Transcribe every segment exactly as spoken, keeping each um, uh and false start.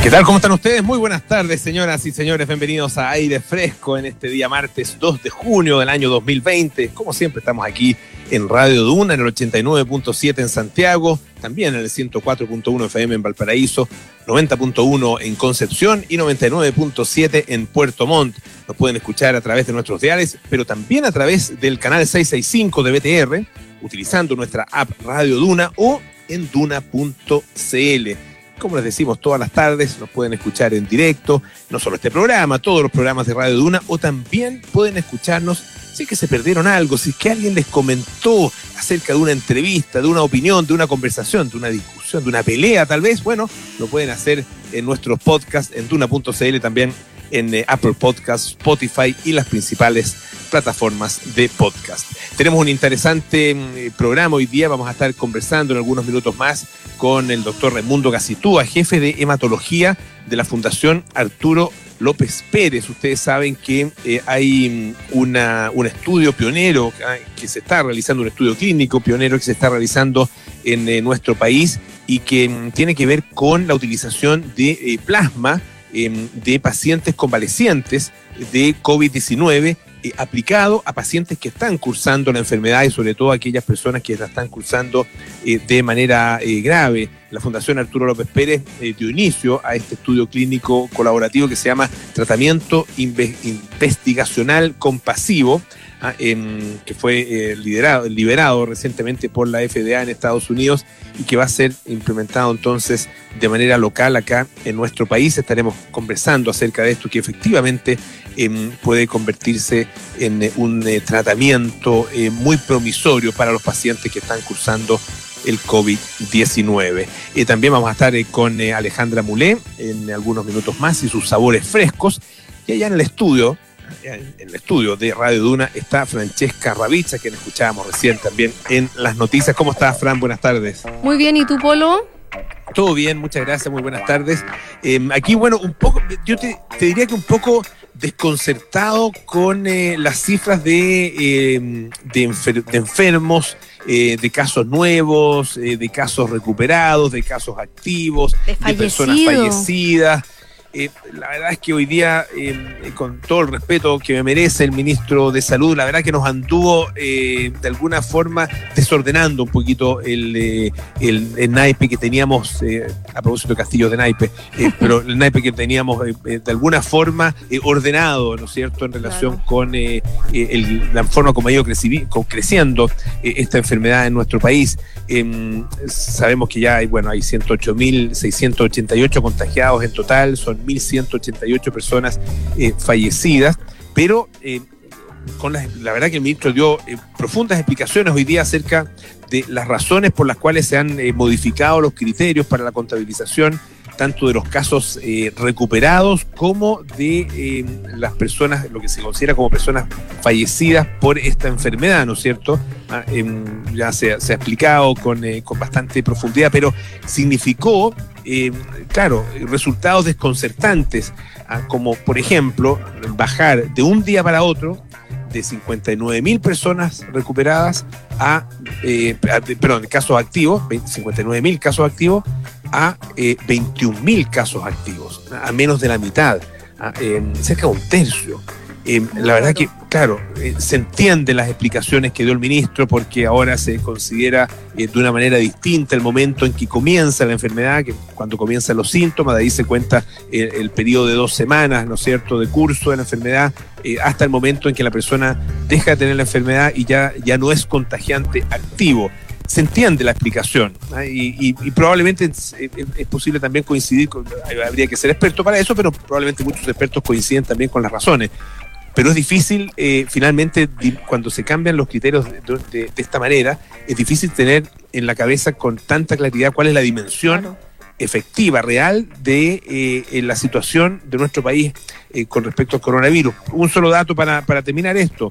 ¿Qué tal? ¿Cómo están ustedes? Muy buenas tardes, señoras y señores. Bienvenidos a Aire Fresco en este día martes dos de junio del año dos mil veinte. Como siempre, estamos aquí en Radio Duna, en el ochenta y nueve punto siete en Santiago, también en el ciento cuatro punto uno F M en Valparaíso, noventa punto uno en Concepción y noventa y nueve punto siete en Puerto Montt. Nos pueden escuchar a través de nuestros diales, pero también a través del canal seiscientos sesenta y cinco de B T R, utilizando nuestra app Radio Duna o en duna punto c l. Como les decimos todas las tardes, nos pueden escuchar en directo, no solo este programa, todos los programas de Radio Duna, o también pueden escucharnos si es que se perdieron algo, si es que alguien les comentó acerca de una entrevista, de una opinión, de una conversación, de una discusión, de una pelea tal vez. Bueno, lo pueden hacer en nuestros podcasts, en duna punto c l, también en eh, Apple Podcasts, Spotify y las principales plataformas de podcast. Tenemos un interesante eh, programa hoy día. Vamos a estar conversando en algunos minutos más con el doctor Raimundo Gacitúa, jefe de hematología de la Fundación Arturo López Pérez. Ustedes saben que eh, hay una, un estudio pionero que se está realizando, un estudio clínico pionero que se está realizando en eh, nuestro país y que mm, tiene que ver con la utilización de eh, plasma eh, de pacientes convalecientes de COVID diecinueve eh, aplicado a pacientes que están cursando la enfermedad y sobre todo a aquellas personas que la están cursando eh, de manera eh, grave. La Fundación Arturo López Pérez eh, dio inicio a este estudio clínico colaborativo que se llama Tratamiento Inve- Investigacional Compasivo, ah, en, que fue eh, liderado, liberado recientemente por la F D A en Estados Unidos y que va a ser implementado entonces de manera local acá en nuestro país. Estaremos conversando acerca de esto, que efectivamente eh, puede convertirse en eh, un eh, tratamiento eh, muy promisorio para los pacientes que están cursando el COVID diecinueve. Eh, también vamos a estar eh, con eh, Alejandra Mulé en algunos minutos más y sus sabores frescos. Y allá en el estudio, en el estudio de Radio Duna, está Francesca Ravizza, quien escuchábamos recién también en las noticias. ¿Cómo estás, Fran? Buenas tardes. Muy bien, ¿y tú, Polo? Todo bien, muchas gracias, muy buenas tardes. Eh, aquí, bueno, un poco, yo te, te diría que un poco desconcertado con eh, las cifras de, eh, de, enfer- de enfermos, eh, de casos nuevos, eh, de casos recuperados, de casos activos, de, de personas fallecidas. Eh, la verdad es que hoy día, eh, con todo el respeto que me merece el ministro de Salud, la verdad que nos anduvo eh, de alguna forma desordenando un poquito el, eh, el, el naipe que teníamos, eh, a propósito de Castillos de naipe, eh, pero el naipe que teníamos eh, de alguna forma eh, ordenado, ¿no es cierto?, en relación claro. con eh, el, la forma como ha ido creci- creciendo eh, esta enfermedad en nuestro país. Eh, sabemos que ya hay, bueno, hay ciento ocho mil seiscientos ochenta y ocho contagiados en total, son mil ciento ochenta y ocho personas eh, fallecidas, pero eh, con la, la verdad que el ministro dio eh, profundas explicaciones hoy día acerca de las razones por las cuales se han eh, modificado los criterios para la contabilización tanto de los casos eh, recuperados como de eh, las personas, lo que se considera como personas fallecidas por esta enfermedad, ¿no es cierto? Ah, eh, ya se, se ha explicado con, eh, con bastante profundidad, pero significó, eh, claro, resultados desconcertantes, ah, como por ejemplo, bajar de un día para otro de cincuenta y nueve mil personas recuperadas a, eh, perdón, casos activos, cincuenta y nueve mil casos activos, a eh, veintiún mil casos activos, a menos de la mitad, a, eh, cerca de un tercio. Eh, la verdad que, claro, eh, se entienden las explicaciones que dio el ministro porque ahora se considera eh, de una manera distinta el momento en que comienza la enfermedad, que cuando comienzan los síntomas, de ahí se cuenta el, el periodo de dos semanas, ¿no es cierto?, de curso de la enfermedad, eh, hasta el momento en que la persona deja de tener la enfermedad y ya, ya no es contagiante activo. Se entiende la explicación, ¿eh? y, y, y probablemente es, es posible también coincidir, con, habría que ser experto para eso, pero probablemente muchos expertos coinciden también con las razones. Pero es difícil, eh, finalmente, cuando se cambian los criterios de, de, de esta manera, es difícil tener en la cabeza con tanta claridad cuál es la dimensión claro. efectiva, real, de eh, la situación de nuestro país eh, con respecto al coronavirus. Un solo dato para, para terminar esto.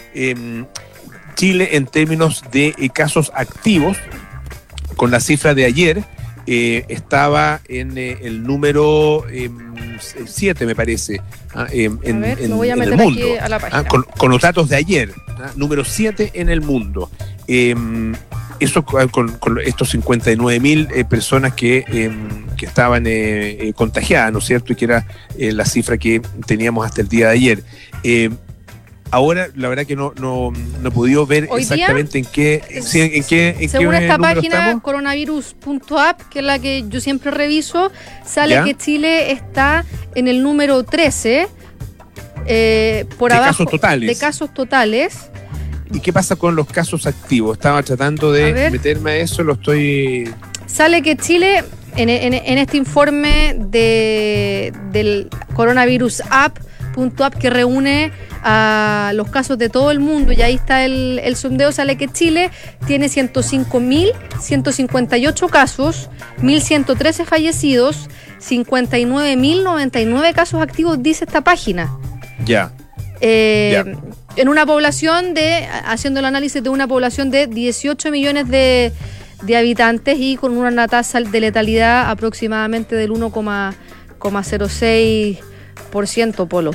Eh, Chile, en términos de eh, casos activos, con la cifra de ayer, eh, estaba en eh, el número siete, eh, me parece, ah, eh, en, ver, en, voy a en el mundo, a la ah, con, con los datos de ayer, ah, número siete en el mundo. Eh, eso con, con estos cincuenta y nueve mil eh, personas que, eh, que estaban eh, eh, contagiadas, ¿no es cierto? Y que era eh, la cifra que teníamos hasta el día de ayer. Eh, Ahora, la verdad que no, no, no he podido ver Hoy exactamente día, en qué, sí, en qué, en según qué esta número página estamos. coronavirus punto app, que es la que yo siempre reviso, sale ¿Ya? que Chile está en el número trece, eh, por De abajo casos totales. de casos totales. ¿Y qué pasa con los casos activos? Estaba tratando A de ver. meterme a eso, lo estoy... Sale que Chile, en, en, en este informe de, del coronavirus app punto app que reúne a los casos de todo el mundo, y ahí está el, el sondeo, sale que Chile tiene ciento cinco mil ciento cincuenta y ocho casos, mil ciento trece fallecidos, cincuenta y nueve mil noventa y nueve casos activos, dice esta página. Ya. Eh, Ya. En una población de, haciendo el análisis de una población de dieciocho millones de, de habitantes y con una tasa de letalidad aproximadamente del uno coma cero seis por ciento, Polo.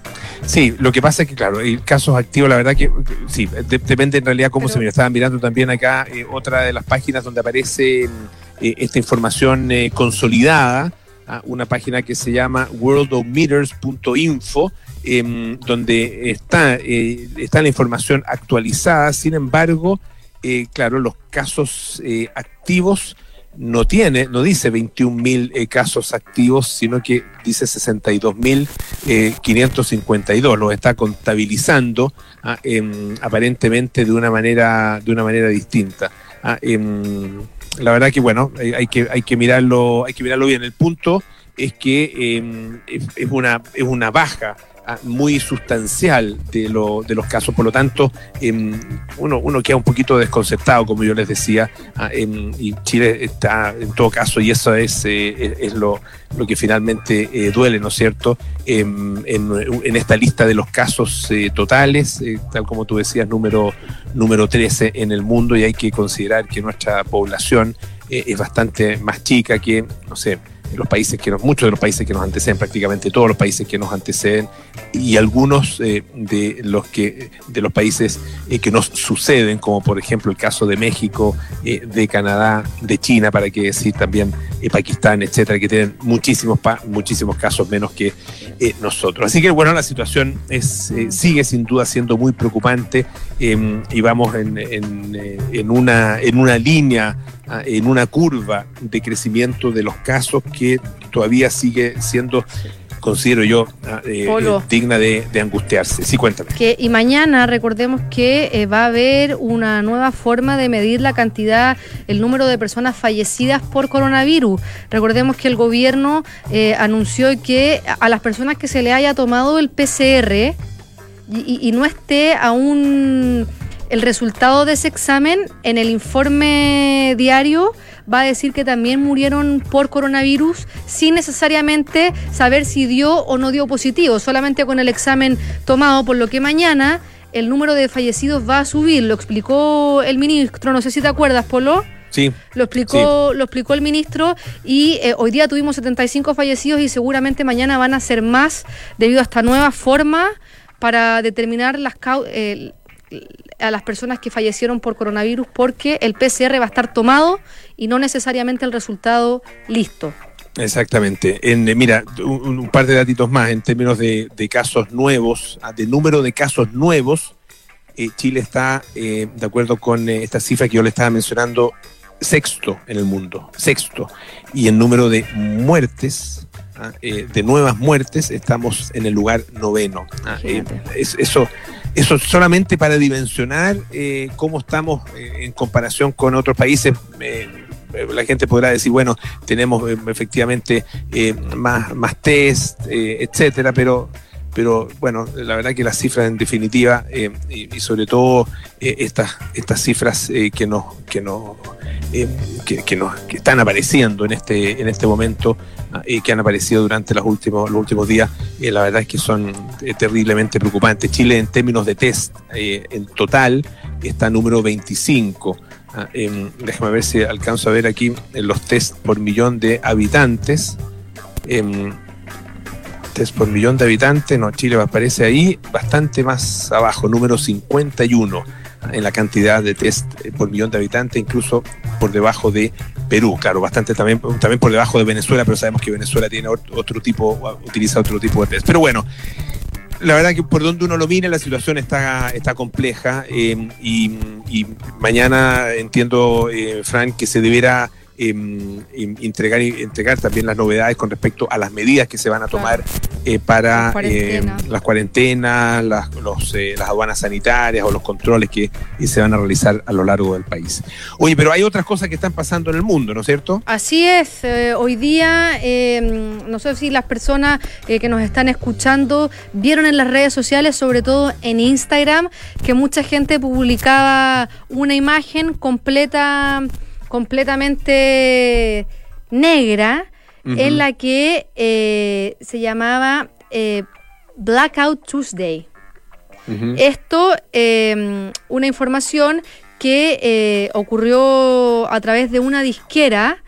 Sí, lo que pasa es que, claro, el casos activos, la verdad que, sí, de- depende en realidad cómo Pero- se mira. Estaba mirando también acá eh, otra de las páginas donde aparece eh, esta información eh, consolidada, ah, una página que se llama world of meters punto info, eh, donde está, eh, está la información actualizada. Sin embargo, eh, claro, los casos eh, activos no tiene, no dice veintiún mil eh, casos activos, sino que dice sesenta y dos mil quinientos cincuenta y dos. Los está contabilizando ah, em, aparentemente de una manera, de una manera distinta. Ah, em, la verdad que bueno, hay, hay que, hay que mirarlo, hay que mirarlo bien. El punto es que em, es, es una, es una baja ah, muy sustancial de, lo, de los casos, por lo tanto em, uno, uno queda un poquito desconcertado, como yo les decía, ah, em, y Chile está en todo caso, y eso es, eh, es, es lo, lo que finalmente eh, duele, ¿no es cierto?, em, en, en esta lista de los casos eh, totales, eh, tal como tú decías, número, número trece en el mundo, y hay que considerar que nuestra población eh, es bastante más chica que, no sé, los países que nos, muchos de los países que nos anteceden, prácticamente todos los países que nos anteceden, y algunos eh, de los que de los países eh, que nos suceden, como por ejemplo el caso de México, eh, de Canadá, de China, para qué decir también eh, Pakistán, etcétera, que tienen muchísimos pa- muchísimos casos menos que eh, nosotros. Así que bueno, la situación es eh, sigue sin duda siendo muy preocupante, eh, y vamos en, en, eh, en una en una línea, en una curva de crecimiento de los casos que todavía sigue siendo, considero yo, eh, Polo. eh, digna de, de angustiarse. Sí, cuéntame. Que, y mañana recordemos que eh, va a haber una nueva forma de medir la cantidad, el número de personas fallecidas por coronavirus. Recordemos que el gobierno eh, anunció que a las personas que se le haya tomado el P C R y, y, y no esté aún el resultado de ese examen, en el informe diario va a decir que también murieron por coronavirus sin necesariamente saber si dio o no dio positivo, solamente con el examen tomado, por lo que mañana el número de fallecidos va a subir. Lo explicó el ministro, no sé si te acuerdas, Polo. Sí. Lo explicó, sí. lo explicó el ministro, y eh, hoy día tuvimos setenta y cinco fallecidos y seguramente mañana van a ser más debido a esta nueva forma para determinar las causas. Eh, a las personas que fallecieron por coronavirus, porque el P C R va a estar tomado y no necesariamente el resultado listo. Exactamente. En, mira, un, un par de datitos más en términos de, de casos nuevos, de número de casos nuevos. eh, Chile está, eh, de acuerdo con eh, esta cifra que yo le estaba mencionando, sexto en el mundo, sexto. Y en número de muertes, ¿ah? eh, de nuevas muertes, estamos en el lugar noveno. ¿ah? Eh, es, eso Eso solamente para dimensionar eh, cómo estamos eh, en comparación con otros países. Eh, la gente podrá decir, bueno, tenemos eh, efectivamente eh, más, más test, eh, etcétera, pero, pero bueno, la verdad que las cifras en definitiva, eh, y, y sobre todo eh, estas, estas cifras eh, que nos, que nos, eh, que, que nos que están apareciendo en este, en este momento, y que han aparecido durante los últimos, los últimos días, eh, la verdad es que son eh, terriblemente preocupantes. Chile, en términos de test, eh, en total, está número veinticinco. Ah, eh, déjame ver si alcanzo a ver aquí eh, los test por millón de habitantes. Eh, test por millón de habitantes, no, Chile aparece ahí bastante más abajo, número cincuenta y uno en la cantidad de test por millón de habitantes, incluso por debajo de Perú, claro, bastante también, también por debajo de Venezuela, pero sabemos que Venezuela tiene otro tipo, utiliza otro tipo de test. Pero bueno, la verdad que por donde uno lo mire la situación está, está compleja eh, y, y mañana entiendo, eh, Fran, que se deberá eh, entregar, entregar también las novedades con respecto a las medidas que se van a tomar eh, para las cuarentenas, eh, las, cuarentenas las, los, eh, las aduanas sanitarias o los controles que eh, se van a realizar a lo largo del país. Oye, pero hay otras cosas que están pasando en el mundo, ¿no es cierto? Así es, eh, hoy día, eh, no sé si las personas eh, que nos están escuchando vieron en las redes sociales, sobre todo en Instagram, que mucha gente publicaba una imagen completa, completamente negra, uh-huh, en la que eh, se llamaba eh, Blackout Tuesday. Uh-huh. Esto, eh, una información que eh, ocurrió a través de una disquera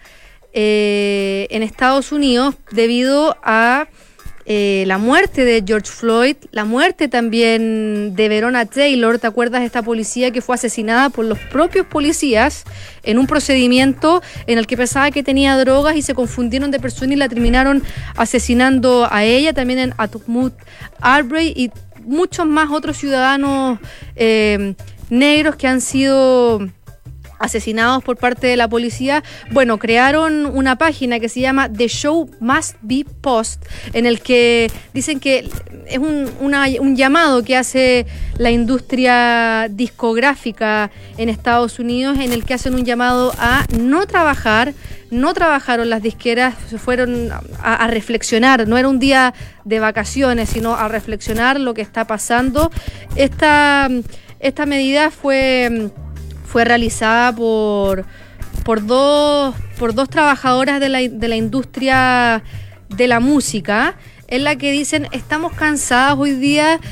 eh, en Estados Unidos debido a eh, la muerte de George Floyd, la muerte también de Breonna Taylor. ¿Te acuerdas de esta policía que fue asesinada por los propios policías en un procedimiento en el que pensaba que tenía drogas y se confundieron de persona y la terminaron asesinando a ella? También en Ahmaud Arbery y muchos más otros ciudadanos eh, negros que han sido asesinados por parte de la policía. Bueno, crearon una página que se llama The Show Must Be Post, en el que dicen que es un, una, un llamado que hace la industria discográfica en Estados Unidos, en el que hacen un llamado a no trabajar. No trabajaron las disqueras, se fueron a, a reflexionar, no era un día de vacaciones, sino a reflexionar lo que está pasando. Esta, esta medida fue... fue realizada por, por, dos, por dos trabajadoras de la, de la industria de la música, en la que dicen, estamos cansadas hoy día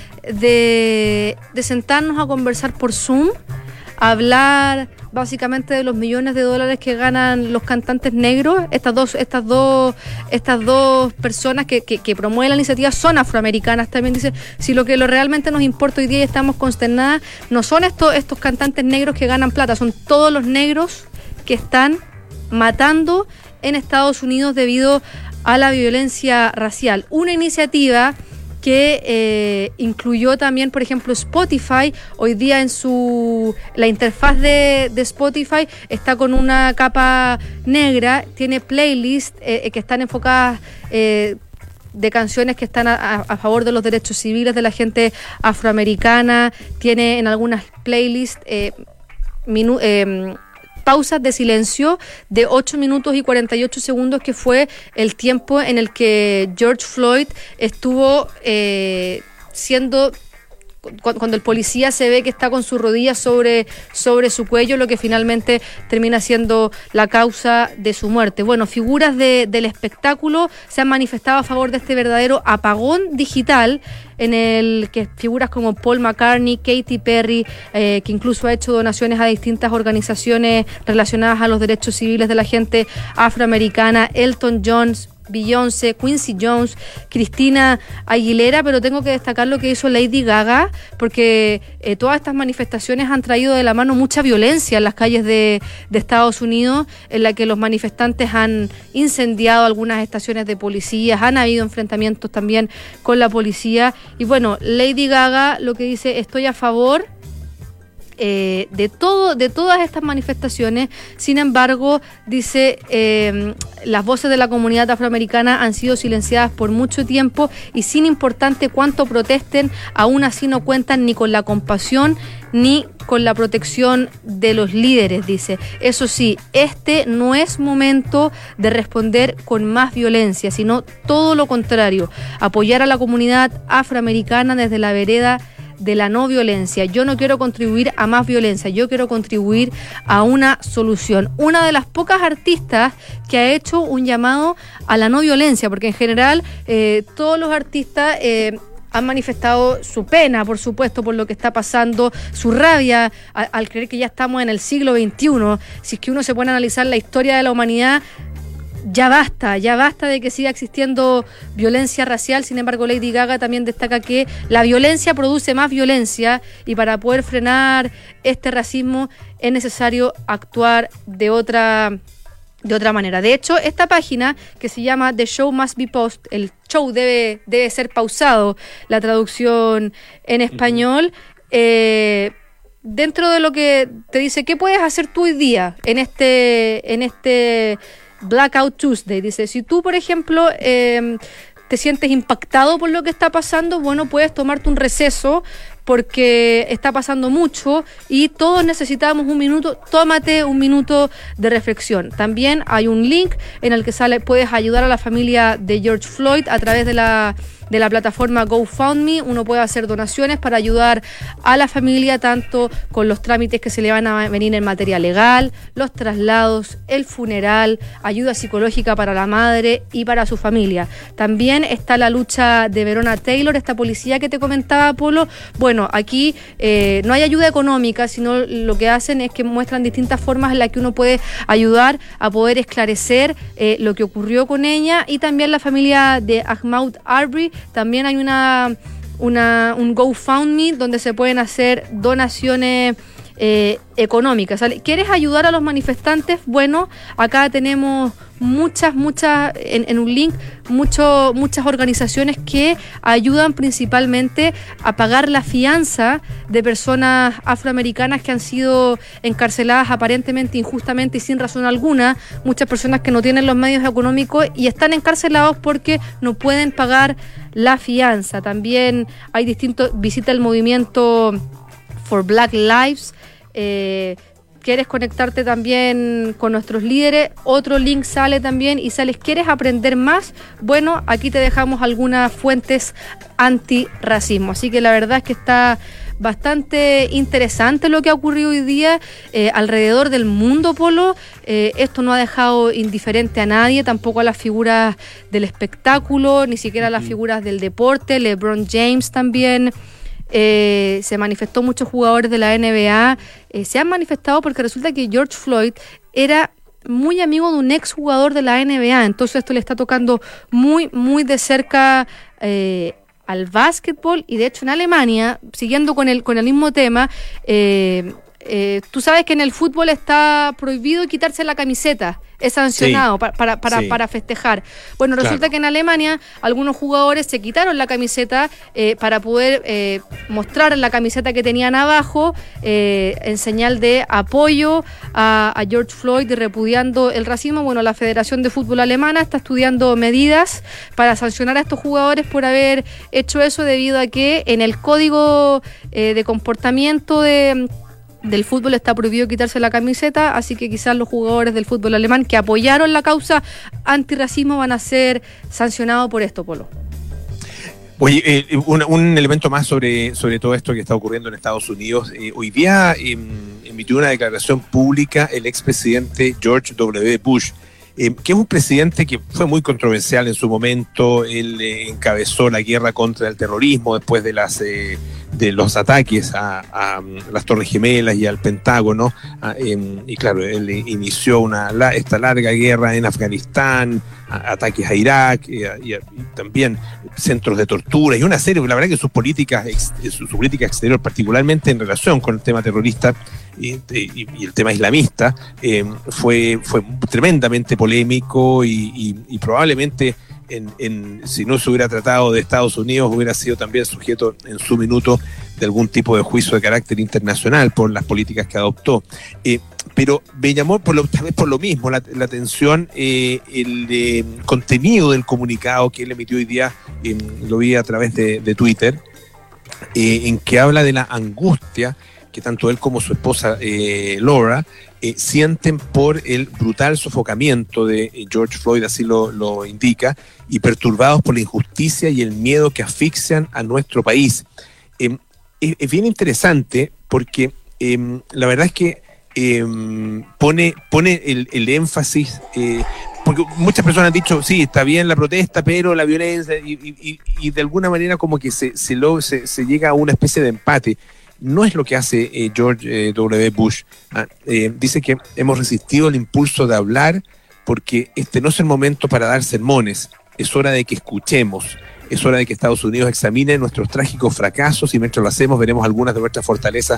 de, de sentarnos a conversar por Zoom, a hablar básicamente de los millones de dólares que ganan los cantantes negros. Estas dos, estas dos, estas dos personas que, que, que promueven la iniciativa son afroamericanas. También dicen, si lo que lo realmente nos importa hoy día y estamos consternadas, no son estos, estos cantantes negros que ganan plata, son todos los negros que están matando en Estados Unidos debido a la violencia racial. Una iniciativa que eh, incluyó también, por ejemplo, Spotify. Hoy día en su la interfaz de, de Spotify está con una capa negra, tiene playlists eh, que están enfocadas eh, de canciones que están a, a favor de los derechos civiles de la gente afroamericana, tiene en algunas playlists eh, minu- eh, pausas de silencio de ocho minutos y cuarenta y ocho segundos, que fue el tiempo en el que George Floyd estuvo eh, siendo... cuando el policía se ve que está con su rodilla sobre, sobre su cuello, lo que finalmente termina siendo la causa de su muerte. Bueno, figuras de, del espectáculo se han manifestado a favor de este verdadero apagón digital, en el que figuras como Paul McCartney, Katy Perry, eh, que incluso ha hecho donaciones a distintas organizaciones relacionadas a los derechos civiles de la gente afroamericana, Elton John, Beyoncé, Quincy Jones, Cristina Aguilera, pero tengo que destacar lo que hizo Lady Gaga, porque eh, todas estas manifestaciones han traído de la mano mucha violencia en las calles de, de Estados Unidos, en la que los manifestantes han incendiado algunas estaciones de policías, han habido enfrentamientos también con la policía, y bueno, Lady Gaga lo que dice, estoy a favor Eh, de todo, de todas estas manifestaciones. Sin embargo, dice, eh, las voces de la comunidad afroamericana han sido silenciadas por mucho tiempo y sin importarte cuánto protesten, aún así no cuentan ni con la compasión ni con la protección de los líderes, dice. Eso sí, este no es momento de responder con más violencia, sino todo lo contrario, apoyar a la comunidad afroamericana desde la vereda de la no violencia. Yo no quiero contribuir a más violencia, yo quiero contribuir a una solución. Una de las pocas artistas que ha hecho un llamado a la no violencia, porque en general eh, todos los artistas eh, han manifestado su pena, por supuesto, por lo que está pasando, su rabia a, al creer que ya estamos en el siglo veintiuno. Si es que uno se pone a analizar la historia de la humanidad, ya basta, ya basta de que siga existiendo violencia racial. Sin embargo, Lady Gaga también destaca que la violencia produce más violencia y para poder frenar este racismo es necesario actuar de otra de otra manera. De hecho, esta página que se llama The Show Must Be Paused, el show debe, debe ser pausado, la traducción en español, eh, dentro de lo que te dice, ¿qué puedes hacer tú hoy día en este, en este Blackout Tuesday? Dice, si tú, por ejemplo, eh, te sientes impactado por lo que está pasando, bueno, puedes tomarte un receso porque está pasando mucho y todos necesitamos un minuto, tómate un minuto de reflexión. También hay un link en el que sale, puedes ayudar a la familia de George Floyd a través de la de la plataforma GoFundMe. Uno puede hacer donaciones para ayudar a la familia, tanto con los trámites que se le van a venir en materia legal, los traslados, el funeral, ayuda psicológica para la madre y para su familia. También está la lucha de Breonna Taylor, esta policía que te comentaba, Polo. Bueno, aquí eh, no hay ayuda económica, sino lo que hacen es que muestran distintas formas en las que uno puede ayudar a poder esclarecer eh, lo que ocurrió con ella. Y también la familia de Ahmaud Arbery, también hay una, una un GoFundMe donde se pueden hacer donaciones eh, económicas. ¿Quieres ayudar a los manifestantes? Bueno, acá tenemos muchas, muchas, en, en un link, mucho, muchas organizaciones que ayudan principalmente a pagar la fianza de personas afroamericanas que han sido encarceladas aparentemente injustamente y sin razón alguna. Muchas personas que no tienen los medios económicos y están encarcelados porque no pueden pagar la fianza. También hay distintos, visita el movimiento For Black Lives. Eh, ¿Quieres conectarte también con nuestros líderes? Otro link sale también y sales, ¿quieres aprender más? Bueno, aquí te dejamos algunas fuentes antirracismo. Así que la verdad es que está bastante interesante lo que ha ocurrido hoy día eh, alrededor del mundo, Polo. Eh, esto no ha dejado indiferente a nadie, tampoco a las figuras del espectáculo, ni siquiera a las figuras del deporte. LeBron James también. Eh, se manifestó, muchos jugadores de la N B A eh, se han manifestado porque resulta que George Floyd era muy amigo de un ex jugador de la N B A, entonces esto le está tocando muy, muy de cerca eh, al básquetbol. Y de hecho en Alemania, siguiendo con el, con el mismo tema, eh, eh, tú sabes que en el fútbol está prohibido quitarse la camiseta, es sancionado sí, para, para, para, sí. para festejar. Bueno, resulta claro. que en Alemania algunos jugadores se quitaron la camiseta eh, para poder eh, mostrar la camiseta que tenían abajo eh, en señal de apoyo a, a George Floyd y repudiando el racismo. Bueno, la Federación de Fútbol Alemana está estudiando medidas para sancionar a estos jugadores por haber hecho eso, debido a que en el código eh, de comportamiento de... del fútbol está prohibido quitarse la camiseta, así que quizás los jugadores del fútbol alemán que apoyaron la causa antirracismo van a ser sancionados por esto, Polo. Oye, eh, un, un elemento más sobre, sobre todo esto que está ocurriendo en Estados Unidos. Eh, hoy día eh, emitió una declaración pública el expresidente George W. Bush, eh, que es un presidente que fue muy controversial en su momento. Él eh, encabezó la guerra contra el terrorismo después de las... Eh, de los ataques a, a las Torres Gemelas y al Pentágono, a, eh, y claro, él inició una, la, esta larga guerra en Afganistán, a, ataques a Irak, y, a, y, a, y también centros de tortura, y una serie, la verdad que sus políticas, ex, su, su política exterior, particularmente en relación con el tema terrorista y, y, y el tema islamista, eh, fue, fue tremendamente polémico y, y, y probablemente En, en, si no se hubiera tratado de Estados Unidos, hubiera sido también sujeto en su minuto de algún tipo de juicio de carácter internacional por las políticas que adoptó. Eh, pero me llamó por lo, tal vez por lo mismo la, la atención eh, el eh, contenido del comunicado que él emitió hoy día, eh, lo vi a través de, de Twitter, eh, en que habla de la angustia que tanto él como su esposa eh, Laura eh, sienten por el brutal sofocamiento de eh, George Floyd, así lo, lo indica, y perturbados por la injusticia y el miedo que asfixian a nuestro país. Eh, es, es bien interesante porque eh, la verdad es que eh, pone, pone el, el énfasis, eh, porque muchas personas han dicho, sí, está bien la protesta, pero la violencia, y, y, y de alguna manera como que se, se, lo, se, se llega a una especie de empate. No es lo que hace eh, George eh, W. Bush. Ah, eh, dice que hemos resistido el impulso de hablar porque este no es el momento para dar sermones. Es hora de que escuchemos. Es hora de que Estados Unidos examine nuestros trágicos fracasos y mientras lo hacemos veremos algunas de nuestras fortalezas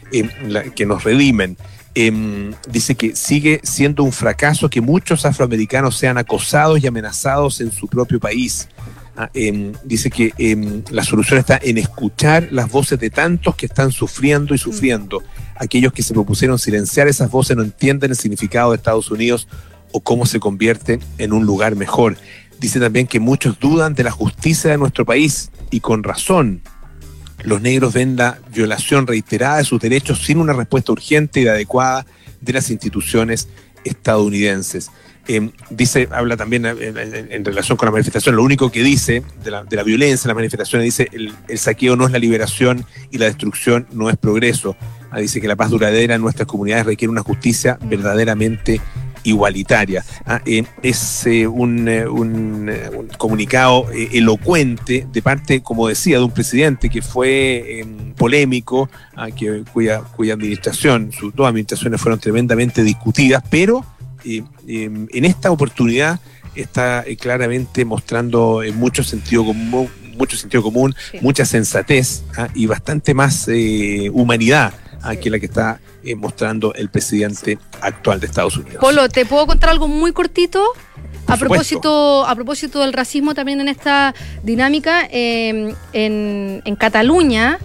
eh, la, que nos redimen. Eh, dice que sigue siendo un fracaso que muchos afroamericanos sean acosados y amenazados en su propio país. Ah, eh, dice que eh, la solución está en escuchar las voces de tantos que están sufriendo y sufriendo. Aquellos que se propusieron silenciar esas voces no entienden el significado de Estados Unidos o cómo se convierte en un lugar mejor. Dice también que muchos dudan de la justicia de nuestro país y con razón. Los negros ven la violación reiterada de sus derechos sin una respuesta urgente y adecuada de las instituciones estadounidenses. Eh, dice, habla también en, en, en relación con la manifestación, lo único que dice de la, de la violencia en las manifestaciones, dice el, el saqueo no es la liberación y la destrucción no es progreso. Ah, dice que la paz duradera en nuestras comunidades requiere una justicia verdaderamente igualitaria. Ah, eh, es eh, un, eh, un, eh, un comunicado eh, elocuente de parte, como decía, de un presidente que fue eh, polémico, ah, que, cuya, cuya administración, sus dos administraciones fueron tremendamente discutidas, pero eh, eh, en esta oportunidad está eh, claramente mostrando eh, mucho sentido común, mucho sentido común, sí. mucha sensatez ah, y bastante más eh, humanidad ah, sí. que la que está eh, mostrando el presidente actual de Estados Unidos. Polo, ¿te puedo contar algo muy cortito? A propósito, a propósito del racismo también en esta dinámica, eh, en, en Cataluña,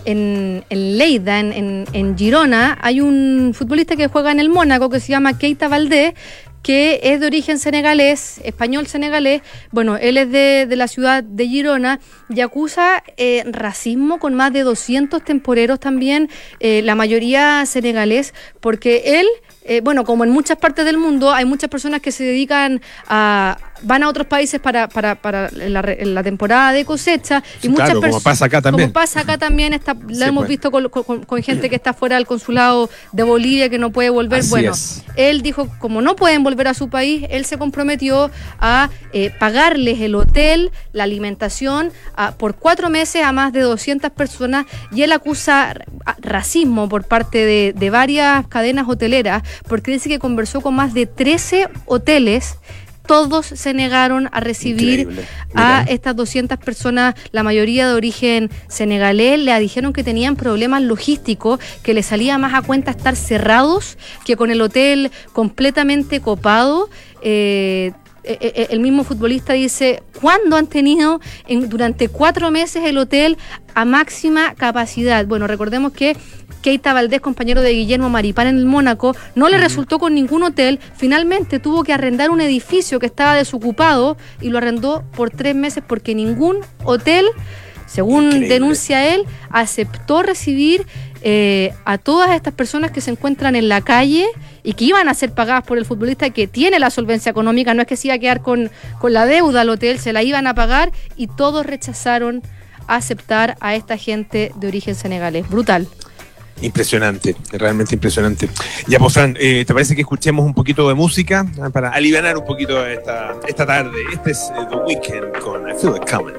en, en Lleida, en, en, en Girona, hay un futbolista que juega en el Mónaco que se llama Keita Valdés, que es de origen senegalés, español senegalés. Bueno, él es de, de la ciudad de Girona y acusa eh, racismo con más de doscientos temporeros también, eh, la mayoría senegalés, porque él, eh, bueno, como en muchas partes del mundo, hay muchas personas que se dedican a... van a otros países para, para, para la, la temporada de cosecha y sí, muchas claro, como pasa acá también. Como pasa acá también, está, lo sí, hemos pues. visto con, con, con gente que está fuera del consulado de Bolivia que no puede volver. Así bueno, es. Él dijo, como no pueden volver a su país, él se comprometió a eh, pagarles el hotel, la alimentación, a, por cuatro meses a más de doscientas personas, y él acusa racismo por parte de, de varias cadenas hoteleras, porque dice que conversó con más de trece hoteles. Todos se negaron a recibir a estas doscientas personas, la mayoría de origen senegalés. Le dijeron que tenían problemas logísticos, que les salía más a cuenta estar cerrados que con el hotel completamente copado. Eh, el mismo futbolista dice, ¿cuándo han tenido en, durante cuatro meses el hotel a máxima capacidad? Bueno, recordemos que Keita Valdés, compañero de Guillermo Maripán en el Mónaco, no le uh-huh. resultó con ningún hotel. Finalmente tuvo que arrendar un edificio que estaba desocupado y lo arrendó por tres meses porque ningún hotel, según Increíble. denuncia él, aceptó recibir eh, a todas estas personas que se encuentran en la calle y que iban a ser pagadas por el futbolista, que tiene la solvencia económica. No es que se iba a quedar con, con la deuda al hotel, se la iban a pagar, y todos rechazaron aceptar a esta gente de origen senegalés. Brutal. Impresionante, realmente impresionante. Ya, pues, Fran, eh, ¿te parece que escuchemos un poquito de música eh, para alivianar un poquito esta, esta tarde? Este es eh, The Weeknd con I Feel It Coming.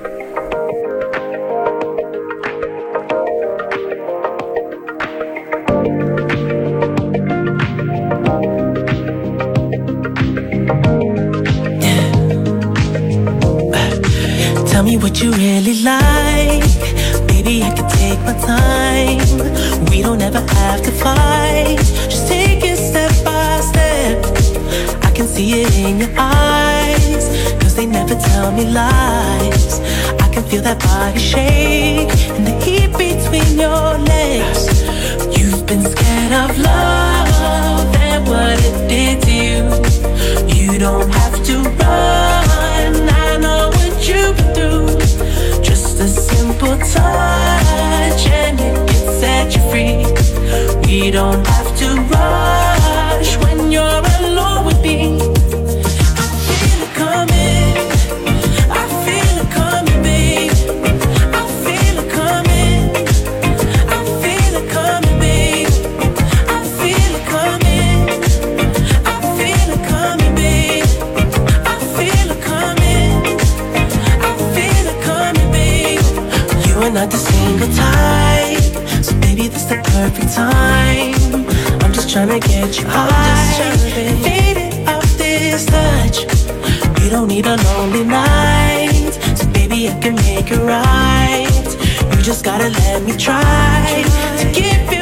Tell me what you really like. Baby, I can take my time. We don't ever have to fight. Just take it step by step. I can see it in your eyes, cause they never tell me lies. I can feel that body shake and the heat between your legs. You've been scared of love and what it did to you. You don't have to run, I know what you've been through. Just a simple touch and it can set you free. We don't have to rush when you're alone with me. I feel it coming, I feel it coming, babe. I feel it coming, I feel it coming, babe. I feel it coming, I feel it coming, babe. I feel it coming, I feel it coming, babe. You are not the single type, so baby, this the perfect time. I'm just trying to get you high, faded off this touch. You don't need a lonely night, so baby, I can make it right. You just gotta let me try to give you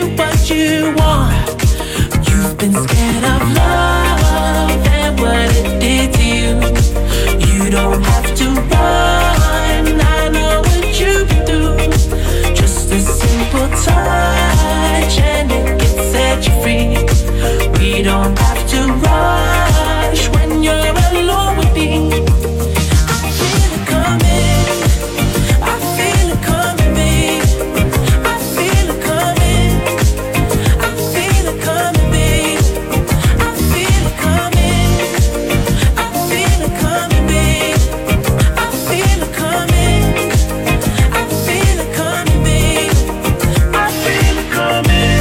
what you want. You've been scared of love and what it did to you. You don't have to run, I know what you've been through. Just a simple touch and it can set you free. We don't have to rush when you're alone with me. I feel it coming, I feel it coming, babe. I feel it coming, I feel it coming, babe. I feel it coming, I feel it coming, babe. I feel it coming, I feel it coming, babe. I feel it coming.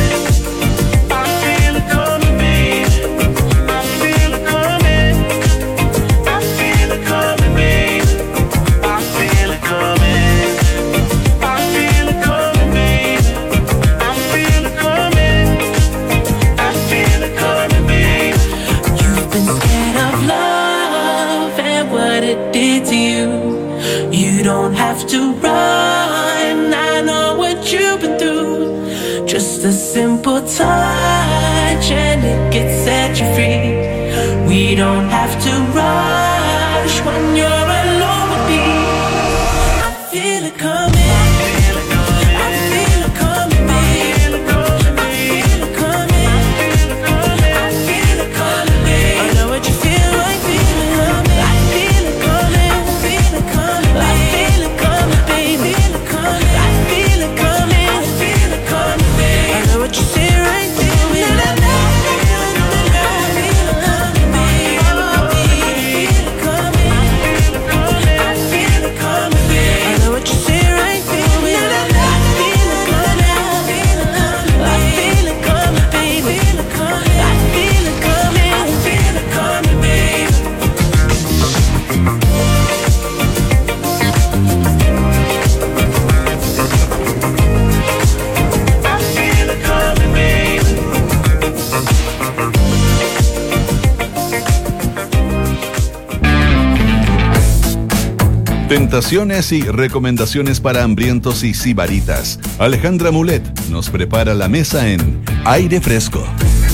You don't have to run, I know what you've been through. Just a simple touch and it can set you free. We don't have to rush when you're alone with me. I feel it coming. Tentaciones y recomendaciones para hambrientos y sibaritas. Alejandra Mulet nos prepara la mesa en Aire Fresco.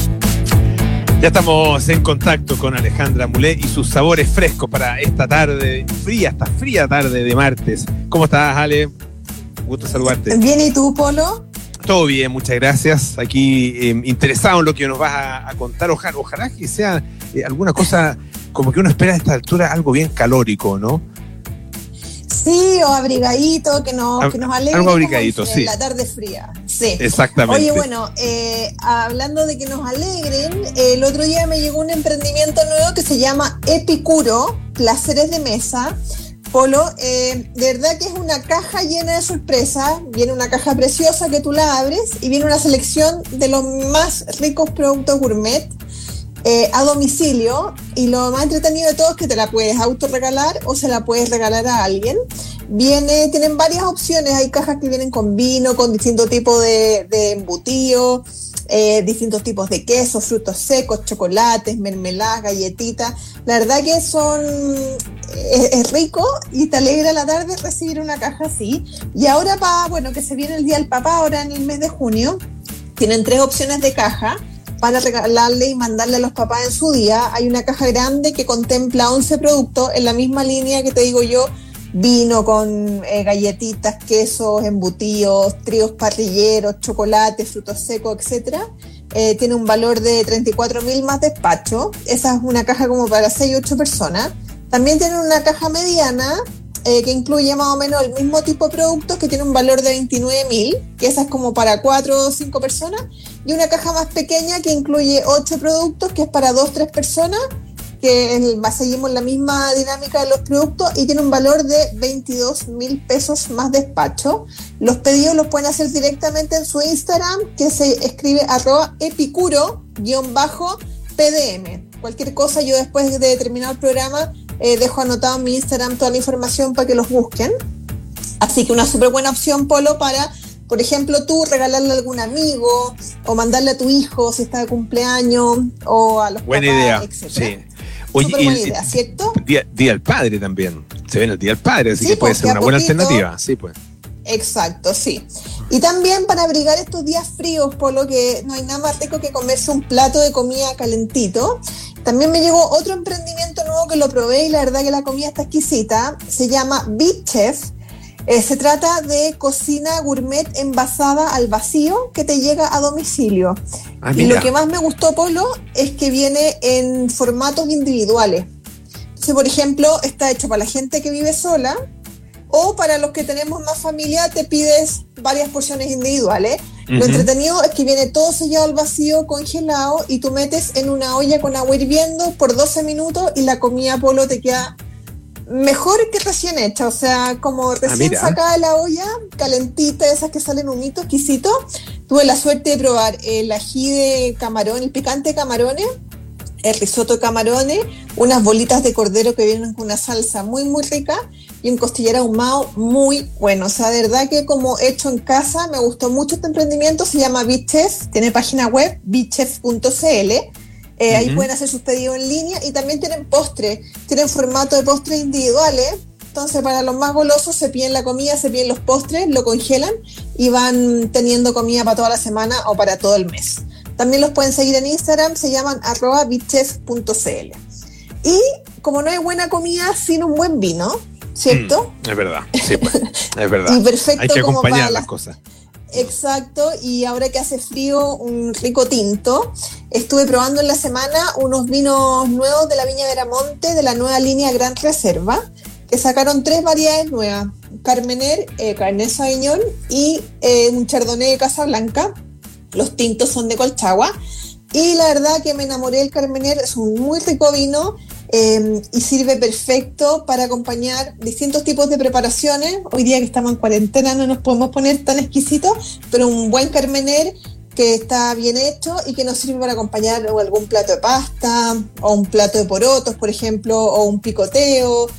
Ya estamos en contacto con Alejandra Mulet y sus sabores frescos para esta tarde, fría, esta fría tarde de martes. ¿Cómo estás, Ale? Gusto saludarte. Bien, ¿y tú, Polo? Todo bien, muchas gracias. Aquí eh, interesado en lo que nos vas a, a contar. Ojalá, ojalá que sea eh, alguna cosa como que uno espera a esta altura, algo bien calórico, ¿no? Sí, o abrigadito, que nos, Ab- que nos alegre. Algo abrigadito, como en, sí. En la tarde fría. Sí. Exactamente. Oye, bueno, eh, hablando de que nos alegren, eh, el otro día me llegó un emprendimiento nuevo que se llama Epicuro, Placeres de Mesa. Polo, eh, de verdad que es una caja llena de sorpresas. Viene una caja preciosa que tú la abres y viene una selección de los más ricos productos gourmet eh, a domicilio, y lo más entretenido de todo es que te la puedes autorregalar o se la puedes regalar a alguien. Viene, tienen varias opciones, hay cajas que vienen con vino, con distintos tipos de, de embutidos, eh, distintos tipos de quesos, frutos secos, chocolates, mermeladas, galletitas. La verdad que son es, es rico y te alegra la tarde recibir una caja así. Y ahora, para, bueno, que se viene el Día del Papá ahora en el mes de junio, tienen tres opciones de caja para regalarle y mandarle a los papás en su día. Hay una caja grande que contempla once productos en la misma línea que te digo yo: vino con eh, galletitas, quesos, embutidos, tríos parrilleros, chocolates, frutos secos, etcétera. Eh, tiene un valor de treinta y cuatro mil más despacho. Esa es una caja como para seis u ocho personas. También tiene una caja mediana eh, que incluye más o menos el mismo tipo de productos, que tiene un valor de veintinueve mil, que esa es como para cuatro o cinco personas. Y una caja más pequeña que incluye ocho productos, que es para dos o tres personas, que el, seguimos la misma dinámica de los productos, y tiene un valor de veintidós mil pesos más despacho. Los pedidos los pueden hacer directamente en su Instagram, que se escribe arroba epicuro guión bajo P D M. Cualquier cosa, yo después de terminar el programa eh, dejo anotado en mi Instagram toda la información para que los busquen. Así que una súper buena opción, Polo, para, por ejemplo, tú regalarle a algún amigo o mandarle a tu hijo si está de cumpleaños, o a los buena papás, idea, etcétera. sí. Oye, súper buena idea, ¿cierto? Día, día del Padre también. Se viene el Día del Padre, así sí, que puede pues, ser una buena poquito, alternativa. Sí, pues. Exacto, sí. Y también para abrigar estos días fríos, Polo, que no hay nada más rico que comerse un plato de comida calentito. También me llegó otro emprendimiento nuevo que lo probé y la verdad que la comida está exquisita. Se llama Beat Chef. Eh, se trata de cocina gourmet envasada al vacío que te llega a domicilio. Ah, y lo que más me gustó, Polo, es que viene en formatos individuales. Entonces, por ejemplo, está hecho para la gente que vive sola o para los que tenemos más familia, te pides varias porciones individuales. Uh-huh. Lo entretenido es que viene todo sellado al vacío, congelado, y tú metes en una olla con agua hirviendo por doce minutos y la comida, Polo, te queda mejor que recién hecha, o sea, como recién ah, sacada de la olla, calentita, esas que salen humitos, exquisito. Tuve la suerte de probar el ají de camarón, el picante de camarones, el risotto de camarones, unas bolitas de cordero que vienen con una salsa muy, muy rica y un costillero ahumado muy bueno. O sea, de verdad que como hecho en casa, me gustó mucho este emprendimiento, se llama Beat Chef, tiene página web, beat chef punto c l. Eh, uh-huh. Ahí pueden hacer sus pedidos en línea y también tienen postres, tienen formato de postres individuales. Entonces, para los más golosos, se piden la comida, se piden los postres, lo congelan y van teniendo comida para toda la semana o para todo el mes. También los pueden seguir en Instagram, se llaman arroba beat chef punto c l. Y como no hay buena comida sin un buen vino, ¿cierto? Mm, es verdad, sí, pues, es verdad. Y perfecto, hay que como acompañar para las la... cosas. Exacto, y ahora que hace frío, un rico tinto. Estuve probando en la semana unos vinos nuevos de la Viña Veramonte, de la nueva línea Gran Reserva, que sacaron tres variedades nuevas: Carmener, eh, Cabernet Sauvignon y eh, un Chardonnay de Casablanca. Los tintos son de Colchagua. Y la verdad que me enamoré del Carmener, es un muy rico vino. Eh, y sirve perfecto para acompañar distintos tipos de preparaciones. Hoy día que estamos en cuarentena no nos podemos poner tan exquisitos, pero un buen Carmener que está bien hecho y que nos sirve para acompañar o algún plato de pasta o un plato de porotos, por ejemplo, o un picoteo,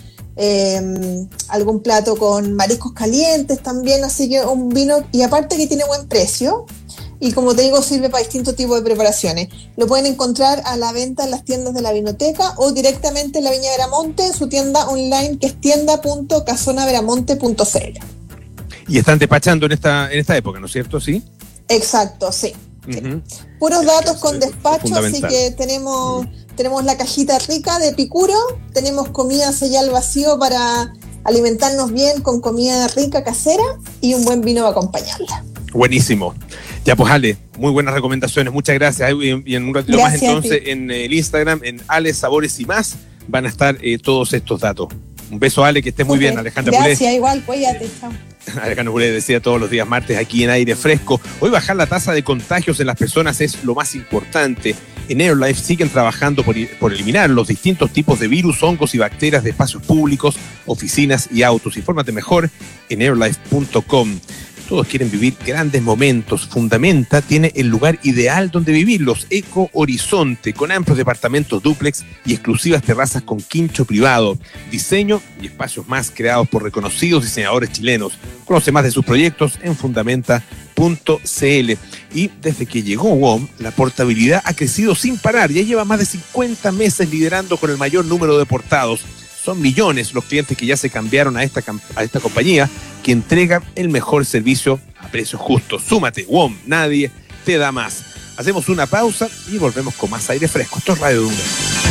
eh, algún plato con mariscos calientes también. Así que un vino, y aparte que tiene buen precio. Y como te digo, sirve para distintos tipos de preparaciones. Lo pueden encontrar a la venta en las tiendas de la Vinoteca o directamente en la Viña Veramonte, en su tienda online, que es tienda punto casona veramonte punto c l. Y están despachando en esta, en esta época, ¿no es cierto? ¿Sí? Exacto, sí. Uh-huh. sí. Puros datos con despacho, así que tenemos, uh-huh. tenemos la cajita rica de Epicuro, tenemos comida sellada al vacío para alimentarnos bien con comida rica casera y un buen vino para acompañarla. Buenísimo. Ya pues, Ale, muy buenas recomendaciones, muchas gracias. Y en un ratito gracias más entonces en el Instagram, en Ale Sabores y Más, van a estar eh, todos estos datos. Un beso, Ale, que estés muy okay. bien. Alejandra Gracias, Pulé. igual, cuídate, chao. Alejandra Pulé decía todos los días martes aquí en Aire Fresco. Hoy bajar la tasa de contagios en las personas es lo más importante. En AirLife siguen trabajando por, por eliminar los distintos tipos de virus, hongos y bacterias de espacios públicos, oficinas y autos. Infórmate mejor en airlife punto com. Todos quieren vivir grandes momentos. Fundamenta tiene el lugar ideal donde vivirlos. Eco Horizonte, con amplios departamentos dúplex y exclusivas terrazas con quincho privado. Diseño y espacios más creados por reconocidos diseñadores chilenos. Conoce más de sus proyectos en fundamenta punto c l. Y desde que llegó W O M, la portabilidad ha crecido sin parar. Ya lleva más de cincuenta meses liderando con el mayor número de portados. Son millones los clientes que ya se cambiaron a esta, a esta compañía que entrega el mejor servicio a precios justos. Súmate, W O M, nadie te da más. Hacemos una pausa y volvemos con más Aire Fresco. Esto es Radio Duna.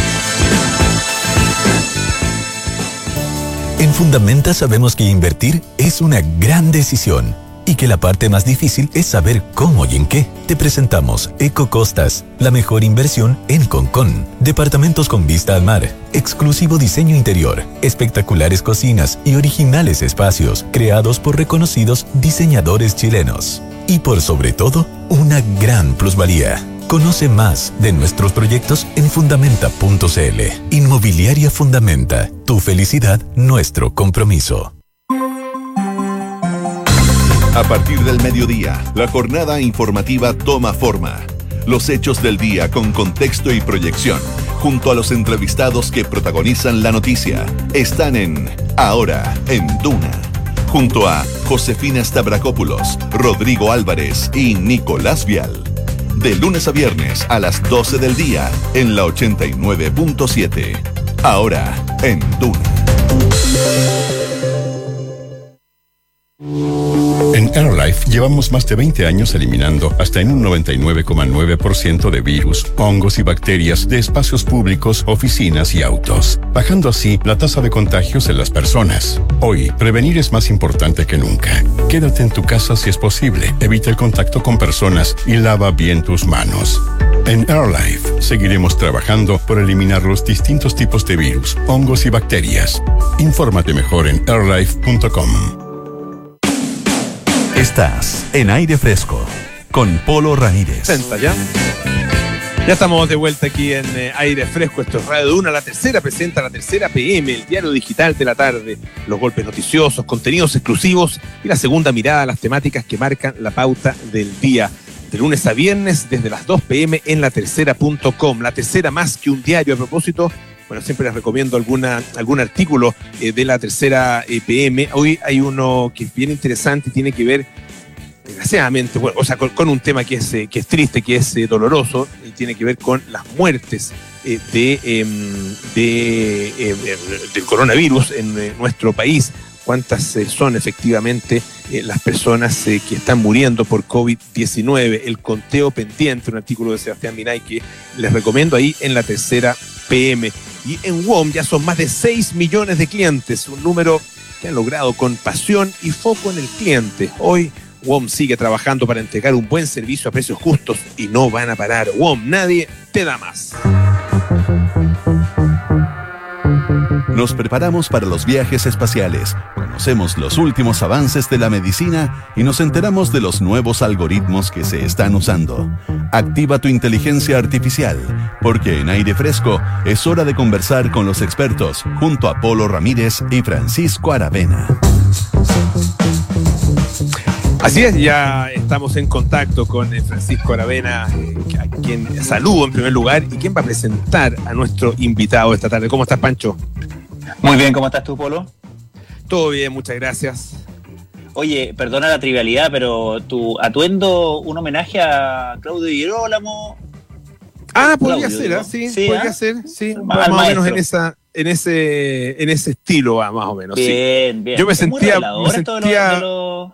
En Fundamenta sabemos que invertir es una gran decisión y que la parte más difícil es saber cómo y en qué. Te presentamos Eco Costas, la mejor inversión en Concón. Departamentos con vista al mar, exclusivo diseño interior, espectaculares cocinas y originales espacios creados por reconocidos diseñadores chilenos. Y por sobre todo, una gran plusvalía. Conoce más de nuestros proyectos en fundamenta punto c l. Inmobiliaria Fundamenta, tu felicidad, nuestro compromiso. A partir del mediodía, la jornada informativa toma forma. Los hechos del día con contexto y proyección, junto a los entrevistados que protagonizan la noticia, están en Ahora en Duna. Junto a Josefina Stavrakopoulos, Rodrigo Álvarez y Nicolás Vial. De lunes a viernes a las doce del día en la ochenta y nueve punto siete. Ahora en Duna. AirLife llevamos más de veinte años eliminando hasta en un noventa y nueve coma nueve por ciento de virus, hongos y bacterias de espacios públicos, oficinas y autos, bajando así la tasa de contagios en las personas. Hoy, prevenir es más importante que nunca. Quédate en tu casa si es posible, evita el contacto con personas y lava bien tus manos. En AirLife seguiremos trabajando por eliminar los distintos tipos de virus, hongos y bacterias. Infórmate mejor en airlife punto com. Estás en Aire Fresco con Polo Ramírez. Senta, ¿ya? Ya estamos de vuelta aquí en eh, Aire Fresco. Esto es Radio Duna. La Tercera presenta La Tercera P M, el diario digital de la tarde. Los golpes noticiosos, contenidos exclusivos y la segunda mirada a las temáticas que marcan la pauta del día. De lunes a viernes, desde las dos pm en la tercera punto com. La Tercera más que un diario. A propósito, bueno, siempre les recomiendo alguna, algún artículo eh, de La Tercera eh, P M. Hoy hay uno que es bien interesante y tiene que ver, desgraciadamente, bueno, o sea, con, con un tema que es, eh, que es triste, que es eh, doloroso, y tiene que ver con las muertes eh, de, eh, de, eh, del coronavirus en eh, nuestro país. Cuántas eh, son efectivamente eh, las personas eh, que están muriendo por COVID diecinueve. El conteo pendiente, un artículo de Sebastián Minay que les recomiendo ahí en La Tercera P M. Y en W O M ya son más de seis millones de clientes, un número que han logrado con pasión y foco en el cliente. Hoy W O M sigue trabajando para entregar un buen servicio a precios justos y no van a parar. W O M, nadie te da más. Nos preparamos para los viajes espaciales, conocemos los últimos avances de la medicina y nos enteramos de los nuevos algoritmos que se están usando. Activa tu inteligencia artificial, porque en Aire Fresco es hora de conversar con los expertos junto a Polo Ramírez y Francisco Aravena. Así es, ya estamos en contacto con Francisco Aravena, eh, a quien saludo en primer lugar y quien va a presentar a nuestro invitado esta tarde. ¿Cómo estás, Pancho? Muy bien, ¿cómo estás tú, Polo? Todo bien, muchas gracias. Oye, perdona la trivialidad, pero tu atuendo, un homenaje a Claudio Girolamo. Ah, podría Claudio, ser, ¿eh? sí, sí, podría ¿eh? ser, sí, Al más o maestro. menos en esa, en ese, en ese estilo va, más o menos. Bien, sí. bien. Yo me Es muy sentía, revelador me esto de sentía, lo- de lo-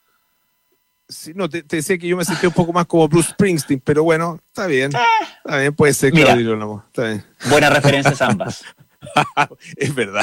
sí, no, te, te decía que yo me sentía un poco más como Bruce Springsteen, pero bueno, está bien, está bien, puede ser Mira. Claudio Girolamo, está bien. Buenas referencias ambas. Es verdad.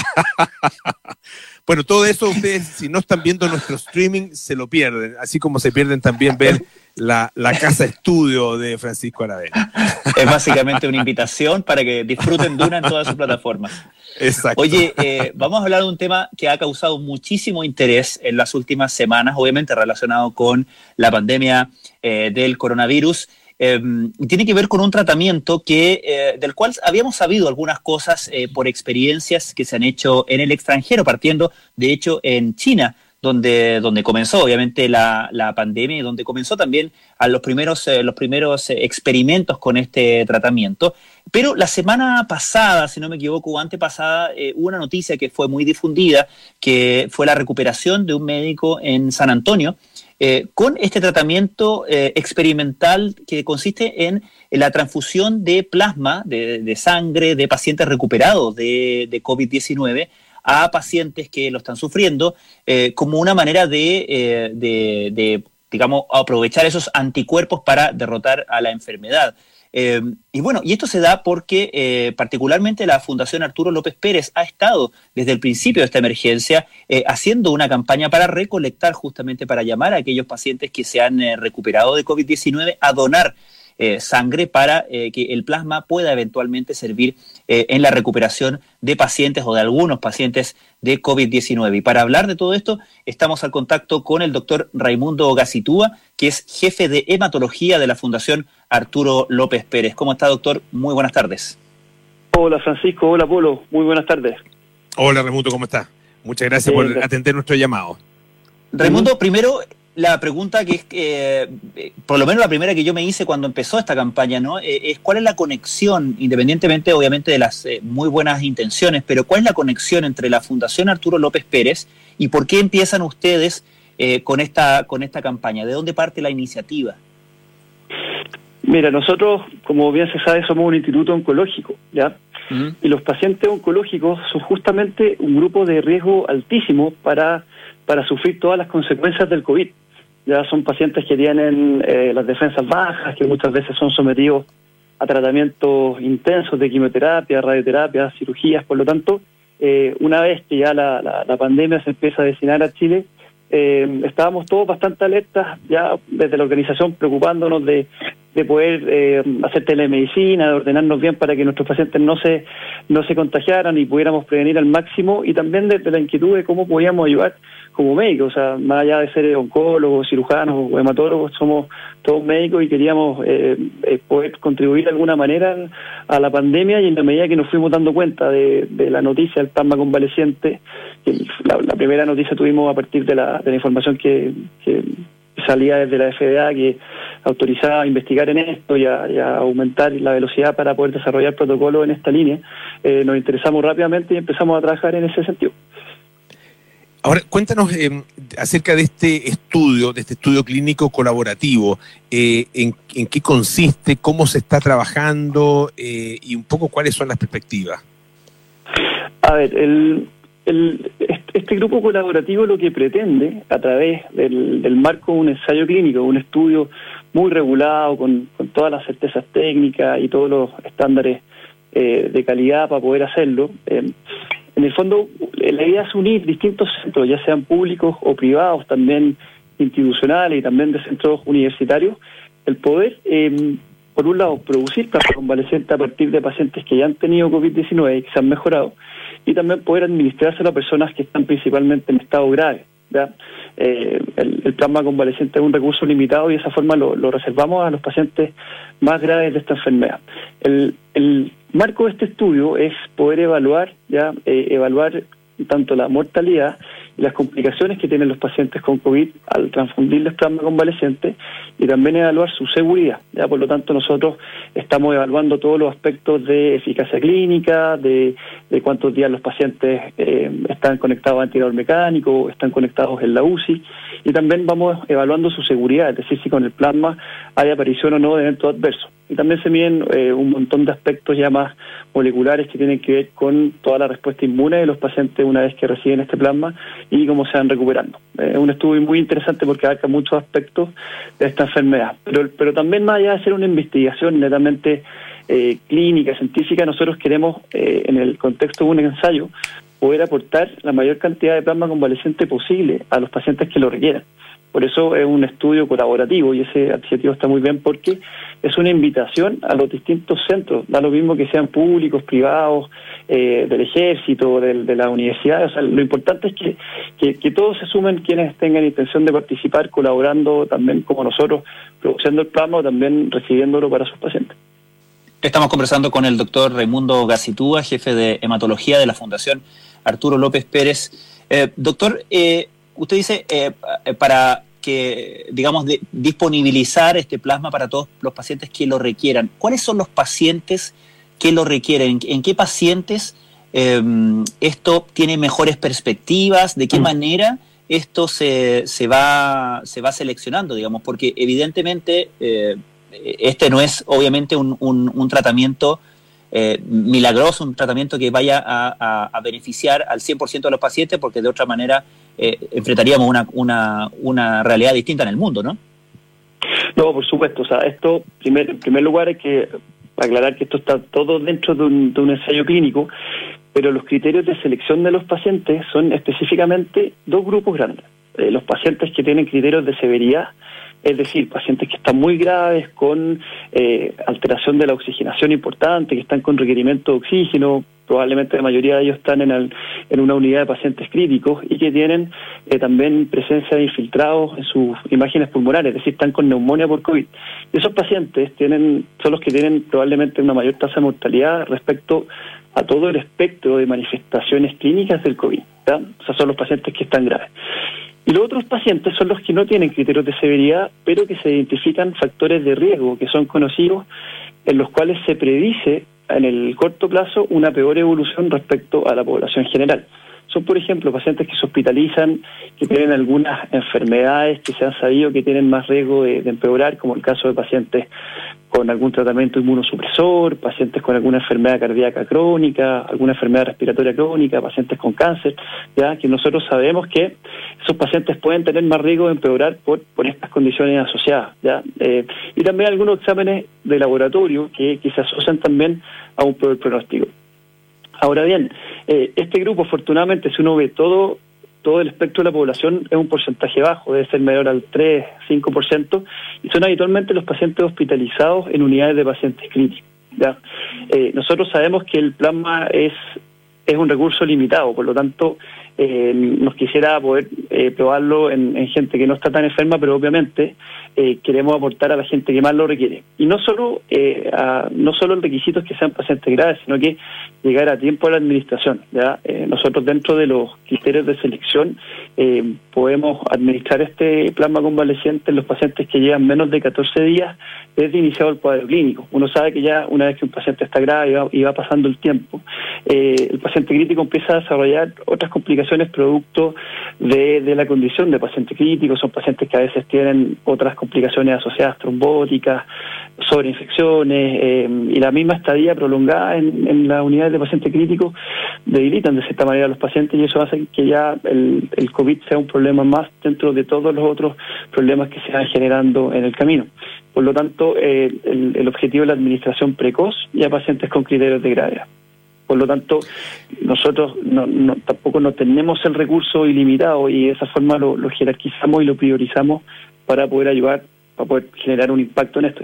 Bueno, todo eso ustedes, si no están viendo nuestro streaming, se lo pierden, así como se pierden también ver la, la casa estudio de Francisco Aravena. Es básicamente una invitación para que disfruten Duna en todas sus plataformas. Exacto. Oye, eh, vamos a hablar de un tema que ha causado muchísimo interés en las últimas semanas, obviamente relacionado con la pandemia eh, del coronavirus. Eh, tiene que ver con un tratamiento que eh, del cual habíamos sabido algunas cosas eh, por experiencias que se han hecho en el extranjero, partiendo de hecho en China, donde, donde comenzó obviamente la, la pandemia y donde comenzó también a los primeros, eh, los primeros eh, experimentos con este tratamiento. Pero la semana pasada, si no me equivoco, o antepasada, eh, hubo una noticia que fue muy difundida, que fue la recuperación de un médico en San Antonio, Eh, con este tratamiento eh, experimental que consiste en, en la transfusión de plasma, de, de sangre de pacientes recuperados de, de COVID diecinueve a pacientes que lo están sufriendo, eh, como una manera de, eh, de, de, digamos, aprovechar esos anticuerpos para derrotar a la enfermedad. Eh, y bueno, y esto se da porque eh, particularmente la Fundación Arturo López Pérez ha estado desde el principio de esta emergencia eh, haciendo una campaña para recolectar, justamente para llamar a aquellos pacientes que se han eh, recuperado de COVID diecinueve a donar eh, sangre para eh, que el plasma pueda eventualmente servir eh, en la recuperación de pacientes o de algunos pacientes de COVID diecinueve. Y para hablar de todo esto, estamos al contacto con el doctor Raimundo Gacitúa, que es jefe de hematología de la Fundación Arturo López Pérez. ¿Cómo está, doctor? Muy buenas tardes. Hola, Francisco. Hola, Polo. Muy buenas tardes. Hola, Raimundo, ¿cómo está? Muchas gracias Bien, por gracias. atender nuestro llamado. Raimundo, primero la pregunta que es, eh, por lo menos la primera que yo me hice cuando empezó esta campaña, ¿no? Eh, es cuál es la conexión, independientemente obviamente de las eh, muy buenas intenciones, pero cuál es la conexión entre la Fundación Arturo López Pérez y por qué empiezan ustedes eh, con esta con esta campaña. ¿De dónde parte la iniciativa? Mira, nosotros, como bien se sabe, somos un instituto oncológico, ¿ya? Uh-huh. Y los pacientes oncológicos son justamente un grupo de riesgo altísimo para, para sufrir todas las consecuencias del COVID. Ya son pacientes que tienen eh, las defensas bajas, que muchas veces son sometidos a tratamientos intensos de quimioterapia, radioterapia, cirugías. Por lo tanto, eh, una vez que ya la, la, la pandemia se empieza a destinar a Chile, eh, estábamos todos bastante alertas, ya desde la organización preocupándonos de, de poder eh, hacer telemedicina, de ordenarnos bien para que nuestros pacientes no se no se contagiaran y pudiéramos prevenir al máximo, y también desde la inquietud de cómo podíamos ayudar como médicos. O sea, más allá de ser oncólogos, cirujanos o hematólogos, somos todos médicos y queríamos eh, eh, poder contribuir de alguna manera a la pandemia, y en la medida que nos fuimos dando cuenta de, de la noticia del plasma convaleciente, que la, la primera noticia tuvimos a partir de la, de la información que, que salía desde la F D A, que autorizaba a investigar en esto y a, y a aumentar la velocidad para poder desarrollar protocolos en esta línea, eh, nos interesamos rápidamente y empezamos a trabajar en ese sentido. Ahora, cuéntanos eh, acerca de este estudio, de este estudio clínico colaborativo, eh, en, en qué consiste, cómo se está trabajando eh, y un poco cuáles son las perspectivas. A ver, el, el, este grupo colaborativo lo que pretende, a través del, del marco de un ensayo clínico, un estudio muy regulado, con, con todas las certezas técnicas y todos los estándares eh, de calidad para poder hacerlo, eh, en el fondo, la idea es unir distintos centros, ya sean públicos o privados, también institucionales y también de centros universitarios, el poder, eh, por un lado, producir plasma convaleciente a partir de pacientes que ya han tenido COVID diecinueve y que se han mejorado, y también poder administrárselo a personas que están principalmente en estado grave. ¿Ya? Eh, el, el plasma convaleciente es un recurso limitado y de esa forma lo, lo reservamos a los pacientes más graves de esta enfermedad. El, el marco de este estudio es poder evaluar, ya eh, evaluar tanto la mortalidad y las complicaciones que tienen los pacientes con COVID al transfundirles plasma convaleciente, y también evaluar su seguridad. Ya, por lo tanto, nosotros estamos evaluando todos los aspectos de eficacia clínica, de, de cuántos días los pacientes eh, están conectados a ventilador mecánico, están conectados en la U C I, y también vamos evaluando su seguridad, es decir, si con el plasma hay aparición o no de eventos adversos. Y también se miden eh, un montón de aspectos ya más moleculares que tienen que ver con toda la respuesta inmune de los pacientes una vez que reciben este plasma y cómo se van recuperando. Es eh, un estudio muy interesante porque abarca muchos aspectos de esta enfermedad. Pero, pero también, más allá de hacer una investigación netamente eh, clínica, científica, nosotros queremos, eh, en el contexto de un ensayo, poder aportar la mayor cantidad de plasma convaleciente posible a los pacientes que lo requieran. Por eso es un estudio colaborativo, y ese adjetivo está muy bien porque es una invitación a los distintos centros, da lo mismo que sean públicos, privados, eh, del ejército, del, de la universidad. O sea, lo importante es que, que, que todos se sumen quienes tengan intención de participar, colaborando también como nosotros, produciendo el plasma o también recibiéndolo para sus pacientes. Estamos conversando con el doctor Raimundo Gacitúa, jefe de hematología de la Fundación Arturo López Pérez. Eh, doctor, eh, usted dice, eh, para que, digamos, de, disponibilizar este plasma para todos los pacientes que lo requieran. ¿Cuáles son los pacientes que lo requieren? ¿En qué pacientes eh, esto tiene mejores perspectivas? ¿De qué manera esto se, se, va, se va seleccionando, digamos? Porque evidentemente eh, este no es obviamente un, un, un tratamiento Eh, milagroso, un tratamiento que vaya a, a, a beneficiar al cien por ciento de los pacientes, porque de otra manera eh, enfrentaríamos una, una, una realidad distinta en el mundo, ¿no? No, por supuesto. O sea, esto, primer, en primer lugar, hay que aclarar que esto está todo dentro de un, de un ensayo clínico, pero los criterios de selección de los pacientes son específicamente dos grupos grandes. Eh, los pacientes que tienen criterios de severidad, es decir, pacientes que están muy graves, con eh, alteración de la oxigenación importante, que están con requerimiento de oxígeno, probablemente la mayoría de ellos están en, el, en una unidad de pacientes críticos y que tienen eh, también presencia de infiltrados en sus imágenes pulmonares, es decir, están con neumonía por COVID. Y esos pacientes tienen, son los que tienen probablemente una mayor tasa de mortalidad respecto a todo el espectro de manifestaciones clínicas del COVID, ¿ya? O sea, son los pacientes que están graves. Y los otros pacientes son los que no tienen criterios de severidad, pero que se identifican factores de riesgo que son conocidos, en los cuales se predice en el corto plazo una peor evolución respecto a la población general. son, por ejemplo, pacientes que se hospitalizan, que tienen algunas enfermedades que se han sabido que tienen más riesgo de, de empeorar, como el caso de pacientes con algún tratamiento inmunosupresor, pacientes con alguna enfermedad cardíaca crónica, alguna enfermedad respiratoria crónica, pacientes con cáncer, ya que nosotros sabemos que esos pacientes pueden tener más riesgo de empeorar por, por estas condiciones asociadas, ya eh, y también algunos exámenes de laboratorio que, que se asocian también a un peor pronóstico. Ahora bien, eh, este grupo, afortunadamente, si uno ve todo todo el espectro de la población, es un porcentaje bajo, debe ser menor al tres, cinco por ciento, y son habitualmente los pacientes hospitalizados en unidades de pacientes críticos, ¿ya? Eh, nosotros sabemos que el plasma es, es un recurso limitado, por lo tanto, eh, nos quisiera poder eh, probarlo en, en gente que no está tan enferma, pero obviamente eh, queremos aportar a la gente que más lo requiere. Y no solo eh, a, no solo el requisito es que sean pacientes graves, sino que llegar a tiempo a la administración, ¿ya? Eh, nosotros dentro de los criterios de selección eh, podemos administrar este plasma convaleciente en los pacientes que llevan menos de catorce días desde iniciado el cuadro clínico. Uno sabe que ya una vez que un paciente está grave y va, y va pasando el tiempo, eh, el paciente crítico empieza a desarrollar otras complicaciones producto de, de la condición de paciente crítico. Son pacientes que a veces tienen otras complicaciones asociadas trombóticas, sobreinfecciones, eh, y la misma estadía prolongada en, en las unidades de paciente crítico debilitan de cierta manera a los pacientes, y eso hace que ya el, el COVID sea un problema más dentro de todos los otros problemas que se van generando en el camino. Por lo tanto, eh, el, el objetivo es la administración precoz y a pacientes con criterios de gravedad. Por lo tanto, nosotros no, no, tampoco no tenemos el recurso ilimitado, y de esa forma lo, lo jerarquizamos y lo priorizamos para poder ayudar, para poder generar un impacto en esto.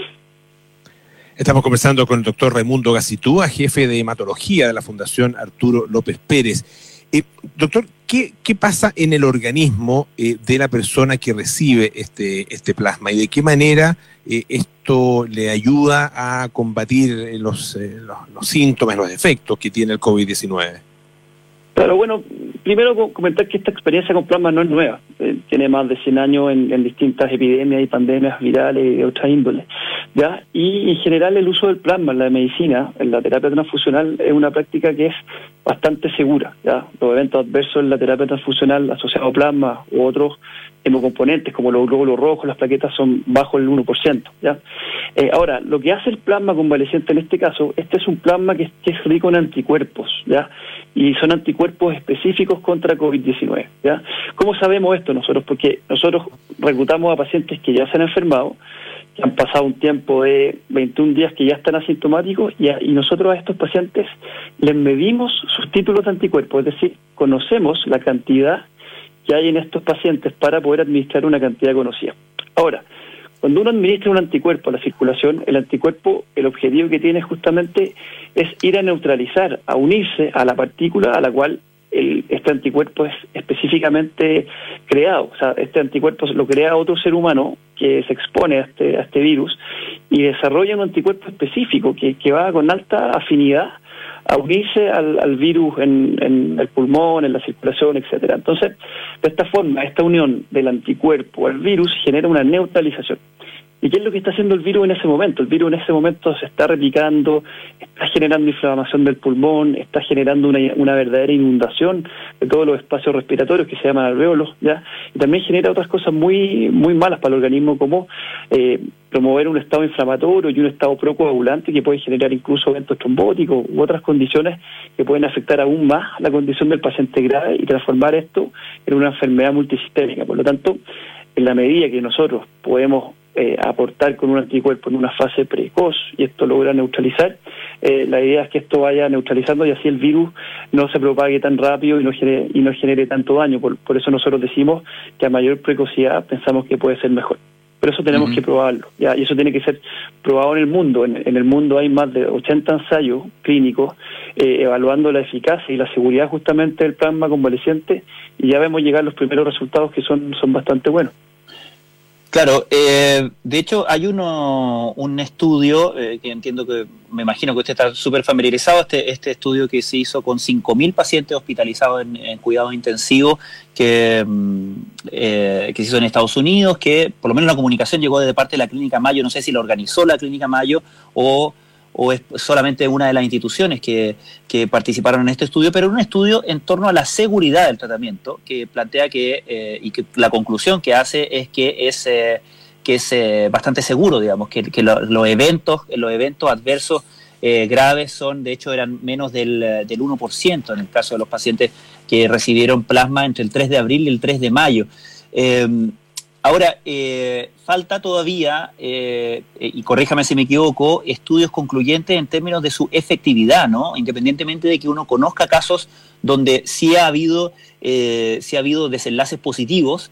Estamos conversando con el doctor Raimundo Gacitúa, jefe de hematología de la Fundación Arturo López Pérez. Eh, doctor, ¿qué, ¿qué pasa en el organismo eh, de la persona que recibe este, este plasma, y de qué manera eh, esto le ayuda a combatir los, eh, los, los síntomas, los efectos que tiene el COVID diecinueve? Claro, bueno, primero comentar que esta experiencia con plasma no es nueva. Eh, tiene más de cien años en, en distintas epidemias y pandemias virales y de otras índoles, ¿ya? Y en general el uso del plasma en la medicina, en la terapia transfusional, es una práctica que es bastante segura, ¿ya? Los eventos adversos en la terapia transfusional asociados a plasma u otros hemocomponentes como los glóbulos rojos, las plaquetas, son bajo el uno por ciento, ¿ya? Eh, ahora, lo que hace el plasma convaleciente en este caso, este es un plasma que, que es rico en anticuerpos, ¿ya? Y son anticuerpos específicos contra COVID diecinueve, ¿ya? ¿Cómo sabemos esto nosotros? Porque nosotros reclutamos a pacientes que ya se han enfermado, que han pasado un tiempo de veintiún días, que ya están asintomáticos, y, a, y nosotros a estos pacientes les medimos sus títulos de anticuerpos, es decir, conocemos la cantidad que hay en estos pacientes para poder administrar una cantidad conocida. Ahora, cuando uno administra un anticuerpo a la circulación, el anticuerpo, el objetivo que tiene justamente es ir a neutralizar, a unirse a la partícula a la cual el, este anticuerpo es específicamente creado. O sea, este anticuerpo lo crea otro ser humano que se expone a este, a este virus y desarrolla un anticuerpo específico que, que va con alta afinidad a unirse al, al virus en, en el pulmón, en la circulación, etcétera. Entonces, de esta forma, esta unión del anticuerpo al virus genera una neutralización. ¿Y qué es lo que está haciendo el virus en ese momento? El virus en ese momento se está replicando, está generando inflamación del pulmón, está generando una, una verdadera inundación de todos los espacios respiratorios que se llaman alvéolos, ¿ya? Y también genera otras cosas muy muy malas para el organismo, como eh, promover un estado inflamatorio y un estado procoagulante que puede generar incluso eventos trombóticos u otras condiciones que pueden afectar aún más la condición del paciente grave y transformar esto en una enfermedad multisistémica. Por lo tanto, en la medida que nosotros podemos Eh, aportar con un anticuerpo en una fase precoz y esto logra neutralizar, eh, la idea es que esto vaya neutralizando y así el virus no se propague tan rápido y no genere, y no genere tanto daño. Por, por eso nosotros decimos que a mayor precocidad pensamos que puede ser mejor. Pero eso tenemos uh-huh. que probarlo, ¿ya? Y eso tiene que ser probado en el mundo. En, en el mundo hay más de ochenta ensayos clínicos eh, evaluando la eficacia y la seguridad justamente del plasma convaleciente, y ya vemos llegar los primeros resultados que son, son bastante buenos. Claro, eh, de hecho hay uno un estudio eh, que entiendo que, me imagino que usted está súper familiarizado, este este estudio que se hizo con cinco mil pacientes hospitalizados en, en cuidados intensivos, que, eh, que se hizo en Estados Unidos, que por lo menos la comunicación llegó de parte de la Clínica Mayo, no sé si la organizó la Clínica Mayo o, o es solamente una de las instituciones que, que participaron en este estudio, pero un estudio en torno a la seguridad del tratamiento, que plantea que, eh, y que la conclusión que hace es que es, eh, que es eh, bastante seguro, digamos, que, que lo, los eventos, los eventos adversos eh, graves son, de hecho, eran menos del, del uno por ciento en el caso de los pacientes que recibieron plasma entre el tres de abril y el tres de mayo. Eh, Ahora, eh, falta todavía, eh, y corríjame si me equivoco, estudios concluyentes en términos de su efectividad, ¿no? Independientemente de que uno conozca casos donde sí ha habido, eh, sí ha habido desenlaces positivos,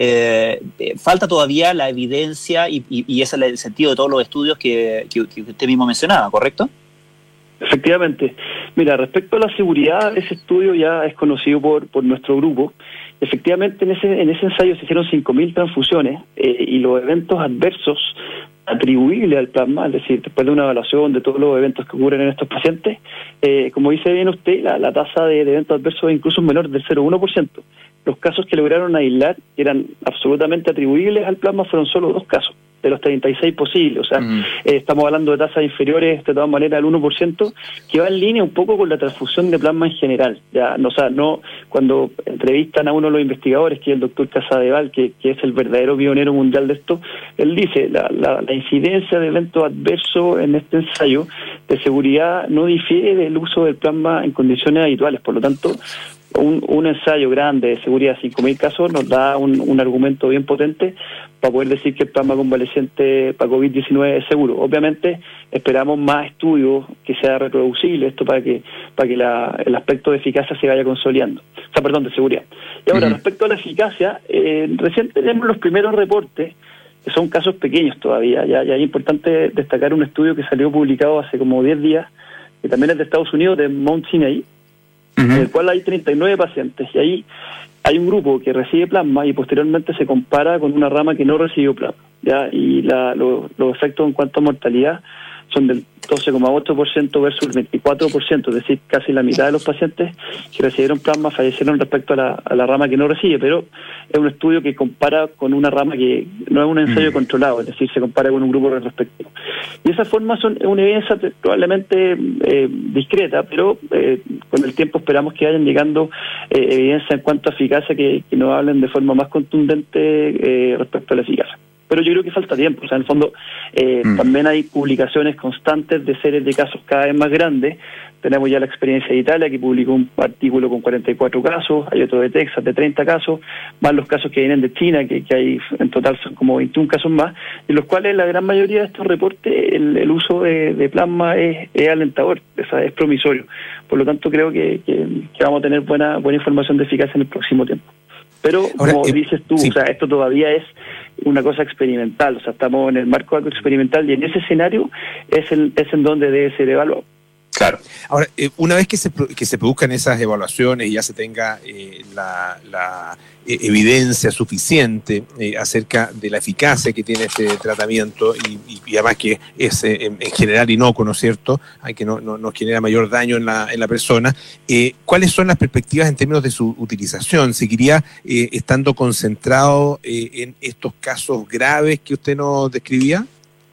eh, eh, falta todavía la evidencia y, y, y ese es el sentido de todos los estudios que, que, que usted mismo mencionaba, ¿correcto? Efectivamente. Mira, respecto a la seguridad, ese estudio ya es conocido por, por nuestro grupo. Efectivamente, en ese, en ese ensayo se hicieron cinco mil transfusiones eh, y los eventos adversos atribuibles al plasma, es decir, después de una evaluación de todos los eventos que ocurren en estos pacientes, eh, como dice bien usted, la, la tasa de, de eventos adversos es incluso menor del cero coma uno por ciento. Los casos que lograron aislar, que eran absolutamente atribuibles al plasma, fueron solo dos casos de los treinta y seis posibles, o sea, mm. eh, estamos hablando de tasas inferiores de todas maneras al uno por ciento, que va en línea un poco con la transfusión de plasma en general. Ya, no, o sea, no cuando entrevistan a uno de los investigadores, que es el doctor Casadeval, que, que es el verdadero pionero mundial de esto, él dice, la, la, la incidencia de eventos adversos en este ensayo de seguridad no difiere del uso del plasma en condiciones habituales, por lo tanto, Un, un ensayo grande de seguridad de cinco mil casos nos da un, un argumento bien potente para poder decir que el plasma convaleciente para COVID diecinueve es seguro. Obviamente esperamos más estudios que sea reproducible, esto para que para que la, el aspecto de eficacia se vaya consolidando. O sea, perdón, de seguridad. Y ahora, uh-huh. respecto a la eficacia, eh, recién tenemos los primeros reportes, que son casos pequeños todavía. Ya, ya es importante destacar un estudio que salió publicado hace como diez días, que también es de Estados Unidos, de Mount Sinai, en el cual hay treinta y nueve pacientes, y ahí hay un grupo que recibe plasma y posteriormente se compara con una rama que no recibió plasma, ¿ya? Y la, lo, los efectos en cuanto a mortalidad son del doce coma ocho por ciento versus el veinticuatro por ciento, es decir, casi la mitad de los pacientes que recibieron plasma fallecieron respecto a la, a la rama que no recibe, pero es un estudio que compara con una rama que no es un ensayo mm. controlado, es decir, se compara con un grupo retrospectivo. Y esas formas son una evidencia probablemente eh, discreta, pero eh, con el tiempo esperamos que vayan llegando eh, evidencia en cuanto a eficacia que, que nos hablen de forma más contundente eh, respecto a la eficacia. Pero yo creo que falta tiempo, o sea, en el fondo eh, mm. también hay publicaciones constantes de series de casos cada vez más grandes. Tenemos ya la experiencia de Italia, que publicó un artículo con cuarenta y cuatro casos, hay otro de Texas de treinta casos, más los casos que vienen de China, que, que hay en total son como veintiún casos más, en los cuales la gran mayoría de estos reportes, el, el uso de, de plasma es, es alentador, o sea, es promisorio. Por lo tanto, creo que, que, que vamos a tener buena, buena información de eficacia en el próximo tiempo. Pero, Ahora, como eh, dices tú, sí. o sea, esto todavía es una cosa experimental, o sea, estamos en el marco de algo experimental y en ese escenario es, el, es en donde debe ser evaluado. Claro. Ahora, eh, una vez que se, que se produzcan esas evaluaciones y ya se tenga eh, la, la eh, evidencia suficiente eh, acerca de la eficacia que tiene este tratamiento y, y, y además que es eh, en, en general inocuo, ¿no es cierto?, hay que no, no, no genera mayor daño en la, en la persona, eh, ¿cuáles son las perspectivas en términos de su utilización? ¿Seguiría eh, estando concentrado eh, en estos casos graves que usted nos describía?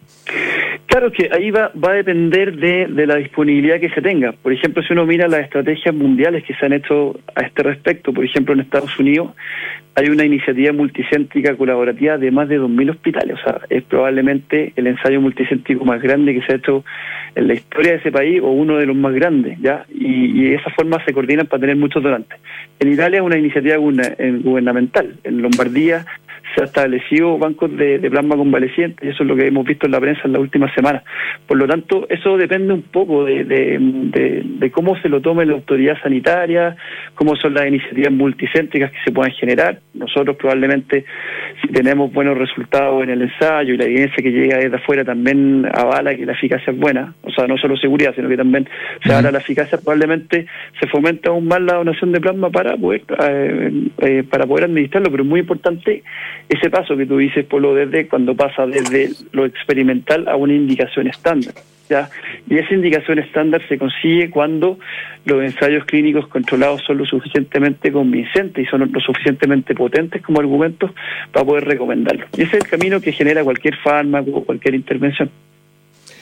Claro que ahí va, va a depender de, de la disponibilidad que se tenga. Por ejemplo, si uno mira las estrategias mundiales que se han hecho a este respecto, por ejemplo, en Estados Unidos hay una iniciativa multicéntrica colaborativa de más de dos mil hospitales. O sea, es probablemente el ensayo multicéntrico más grande que se ha hecho en la historia de ese país o uno de los más grandes, ¿ya? Y, y de esa forma se coordinan para tener muchos donantes. En Italia es una iniciativa gubernamental. En Lombardía se han establecido bancos de, de plasma convaleciente, y eso es lo que hemos visto en la prensa en las últimas semanas. Por lo tanto, eso depende un poco de, de, de, de cómo se lo tome la autoridad sanitaria, cómo son las iniciativas multicéntricas que se puedan generar. Nosotros probablemente, si tenemos buenos resultados en el ensayo y la evidencia que llega desde afuera también avala que la eficacia es buena, o sea, no solo seguridad, sino que también se avala la eficacia, probablemente se fomenta aún más la donación de plasma para poder, eh, eh, para poder administrarlo, pero es muy importante ese paso que tú dices, Polo, desde cuando pasa desde lo experimental a una indicación estándar, ¿ya? Y esa indicación estándar se consigue cuando los ensayos clínicos controlados son lo suficientemente convincentes y son lo suficientemente potentes como argumentos para poder recomendarlo. Y ese es el camino que genera cualquier fármaco o cualquier intervención.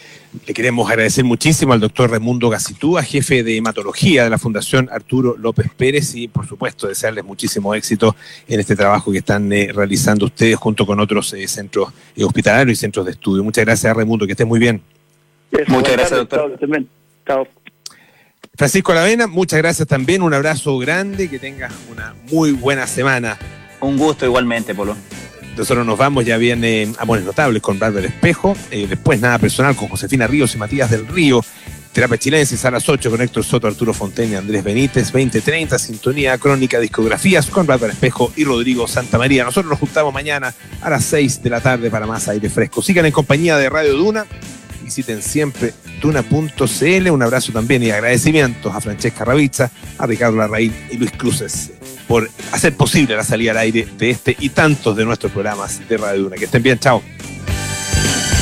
Le queremos agradecer muchísimo al doctor Raimundo Gacitúa, jefe de hematología de la Fundación Arturo López Pérez, y por supuesto desearles muchísimo éxito en este trabajo que están eh, realizando ustedes junto con otros eh, centros eh, hospitalarios y centros de estudio. Muchas gracias, Raimundo, que estés muy bien. Eso, muchas gracias, tarde, doctor. Chao, chao. Francisco Aravena, muchas gracias también, un abrazo grande, que tengas una muy buena semana. Un gusto igualmente, Polo. Nosotros nos vamos, ya viene Amores Notables con Bárbara Espejo, eh, después Nada Personal con Josefina Ríos y Matías del Río, Terapia Chilensis a las ocho con Héctor Soto, Arturo Fontaine y Andrés Benítez, veinte treinta, Sintonía Crónica Discografías con Bárbara Espejo y Rodrigo Santamaría. Nosotros nos juntamos mañana a las seis de la tarde para más aire fresco. Sigan en compañía de Radio Duna, visiten siempre duna punto c l. Un abrazo también y agradecimientos a Francesca Ravizza, a Ricardo Larraín y Luis Cruces por hacer posible la salida al aire de este y tantos de nuestros programas de Radio Duna. Que estén bien, chao.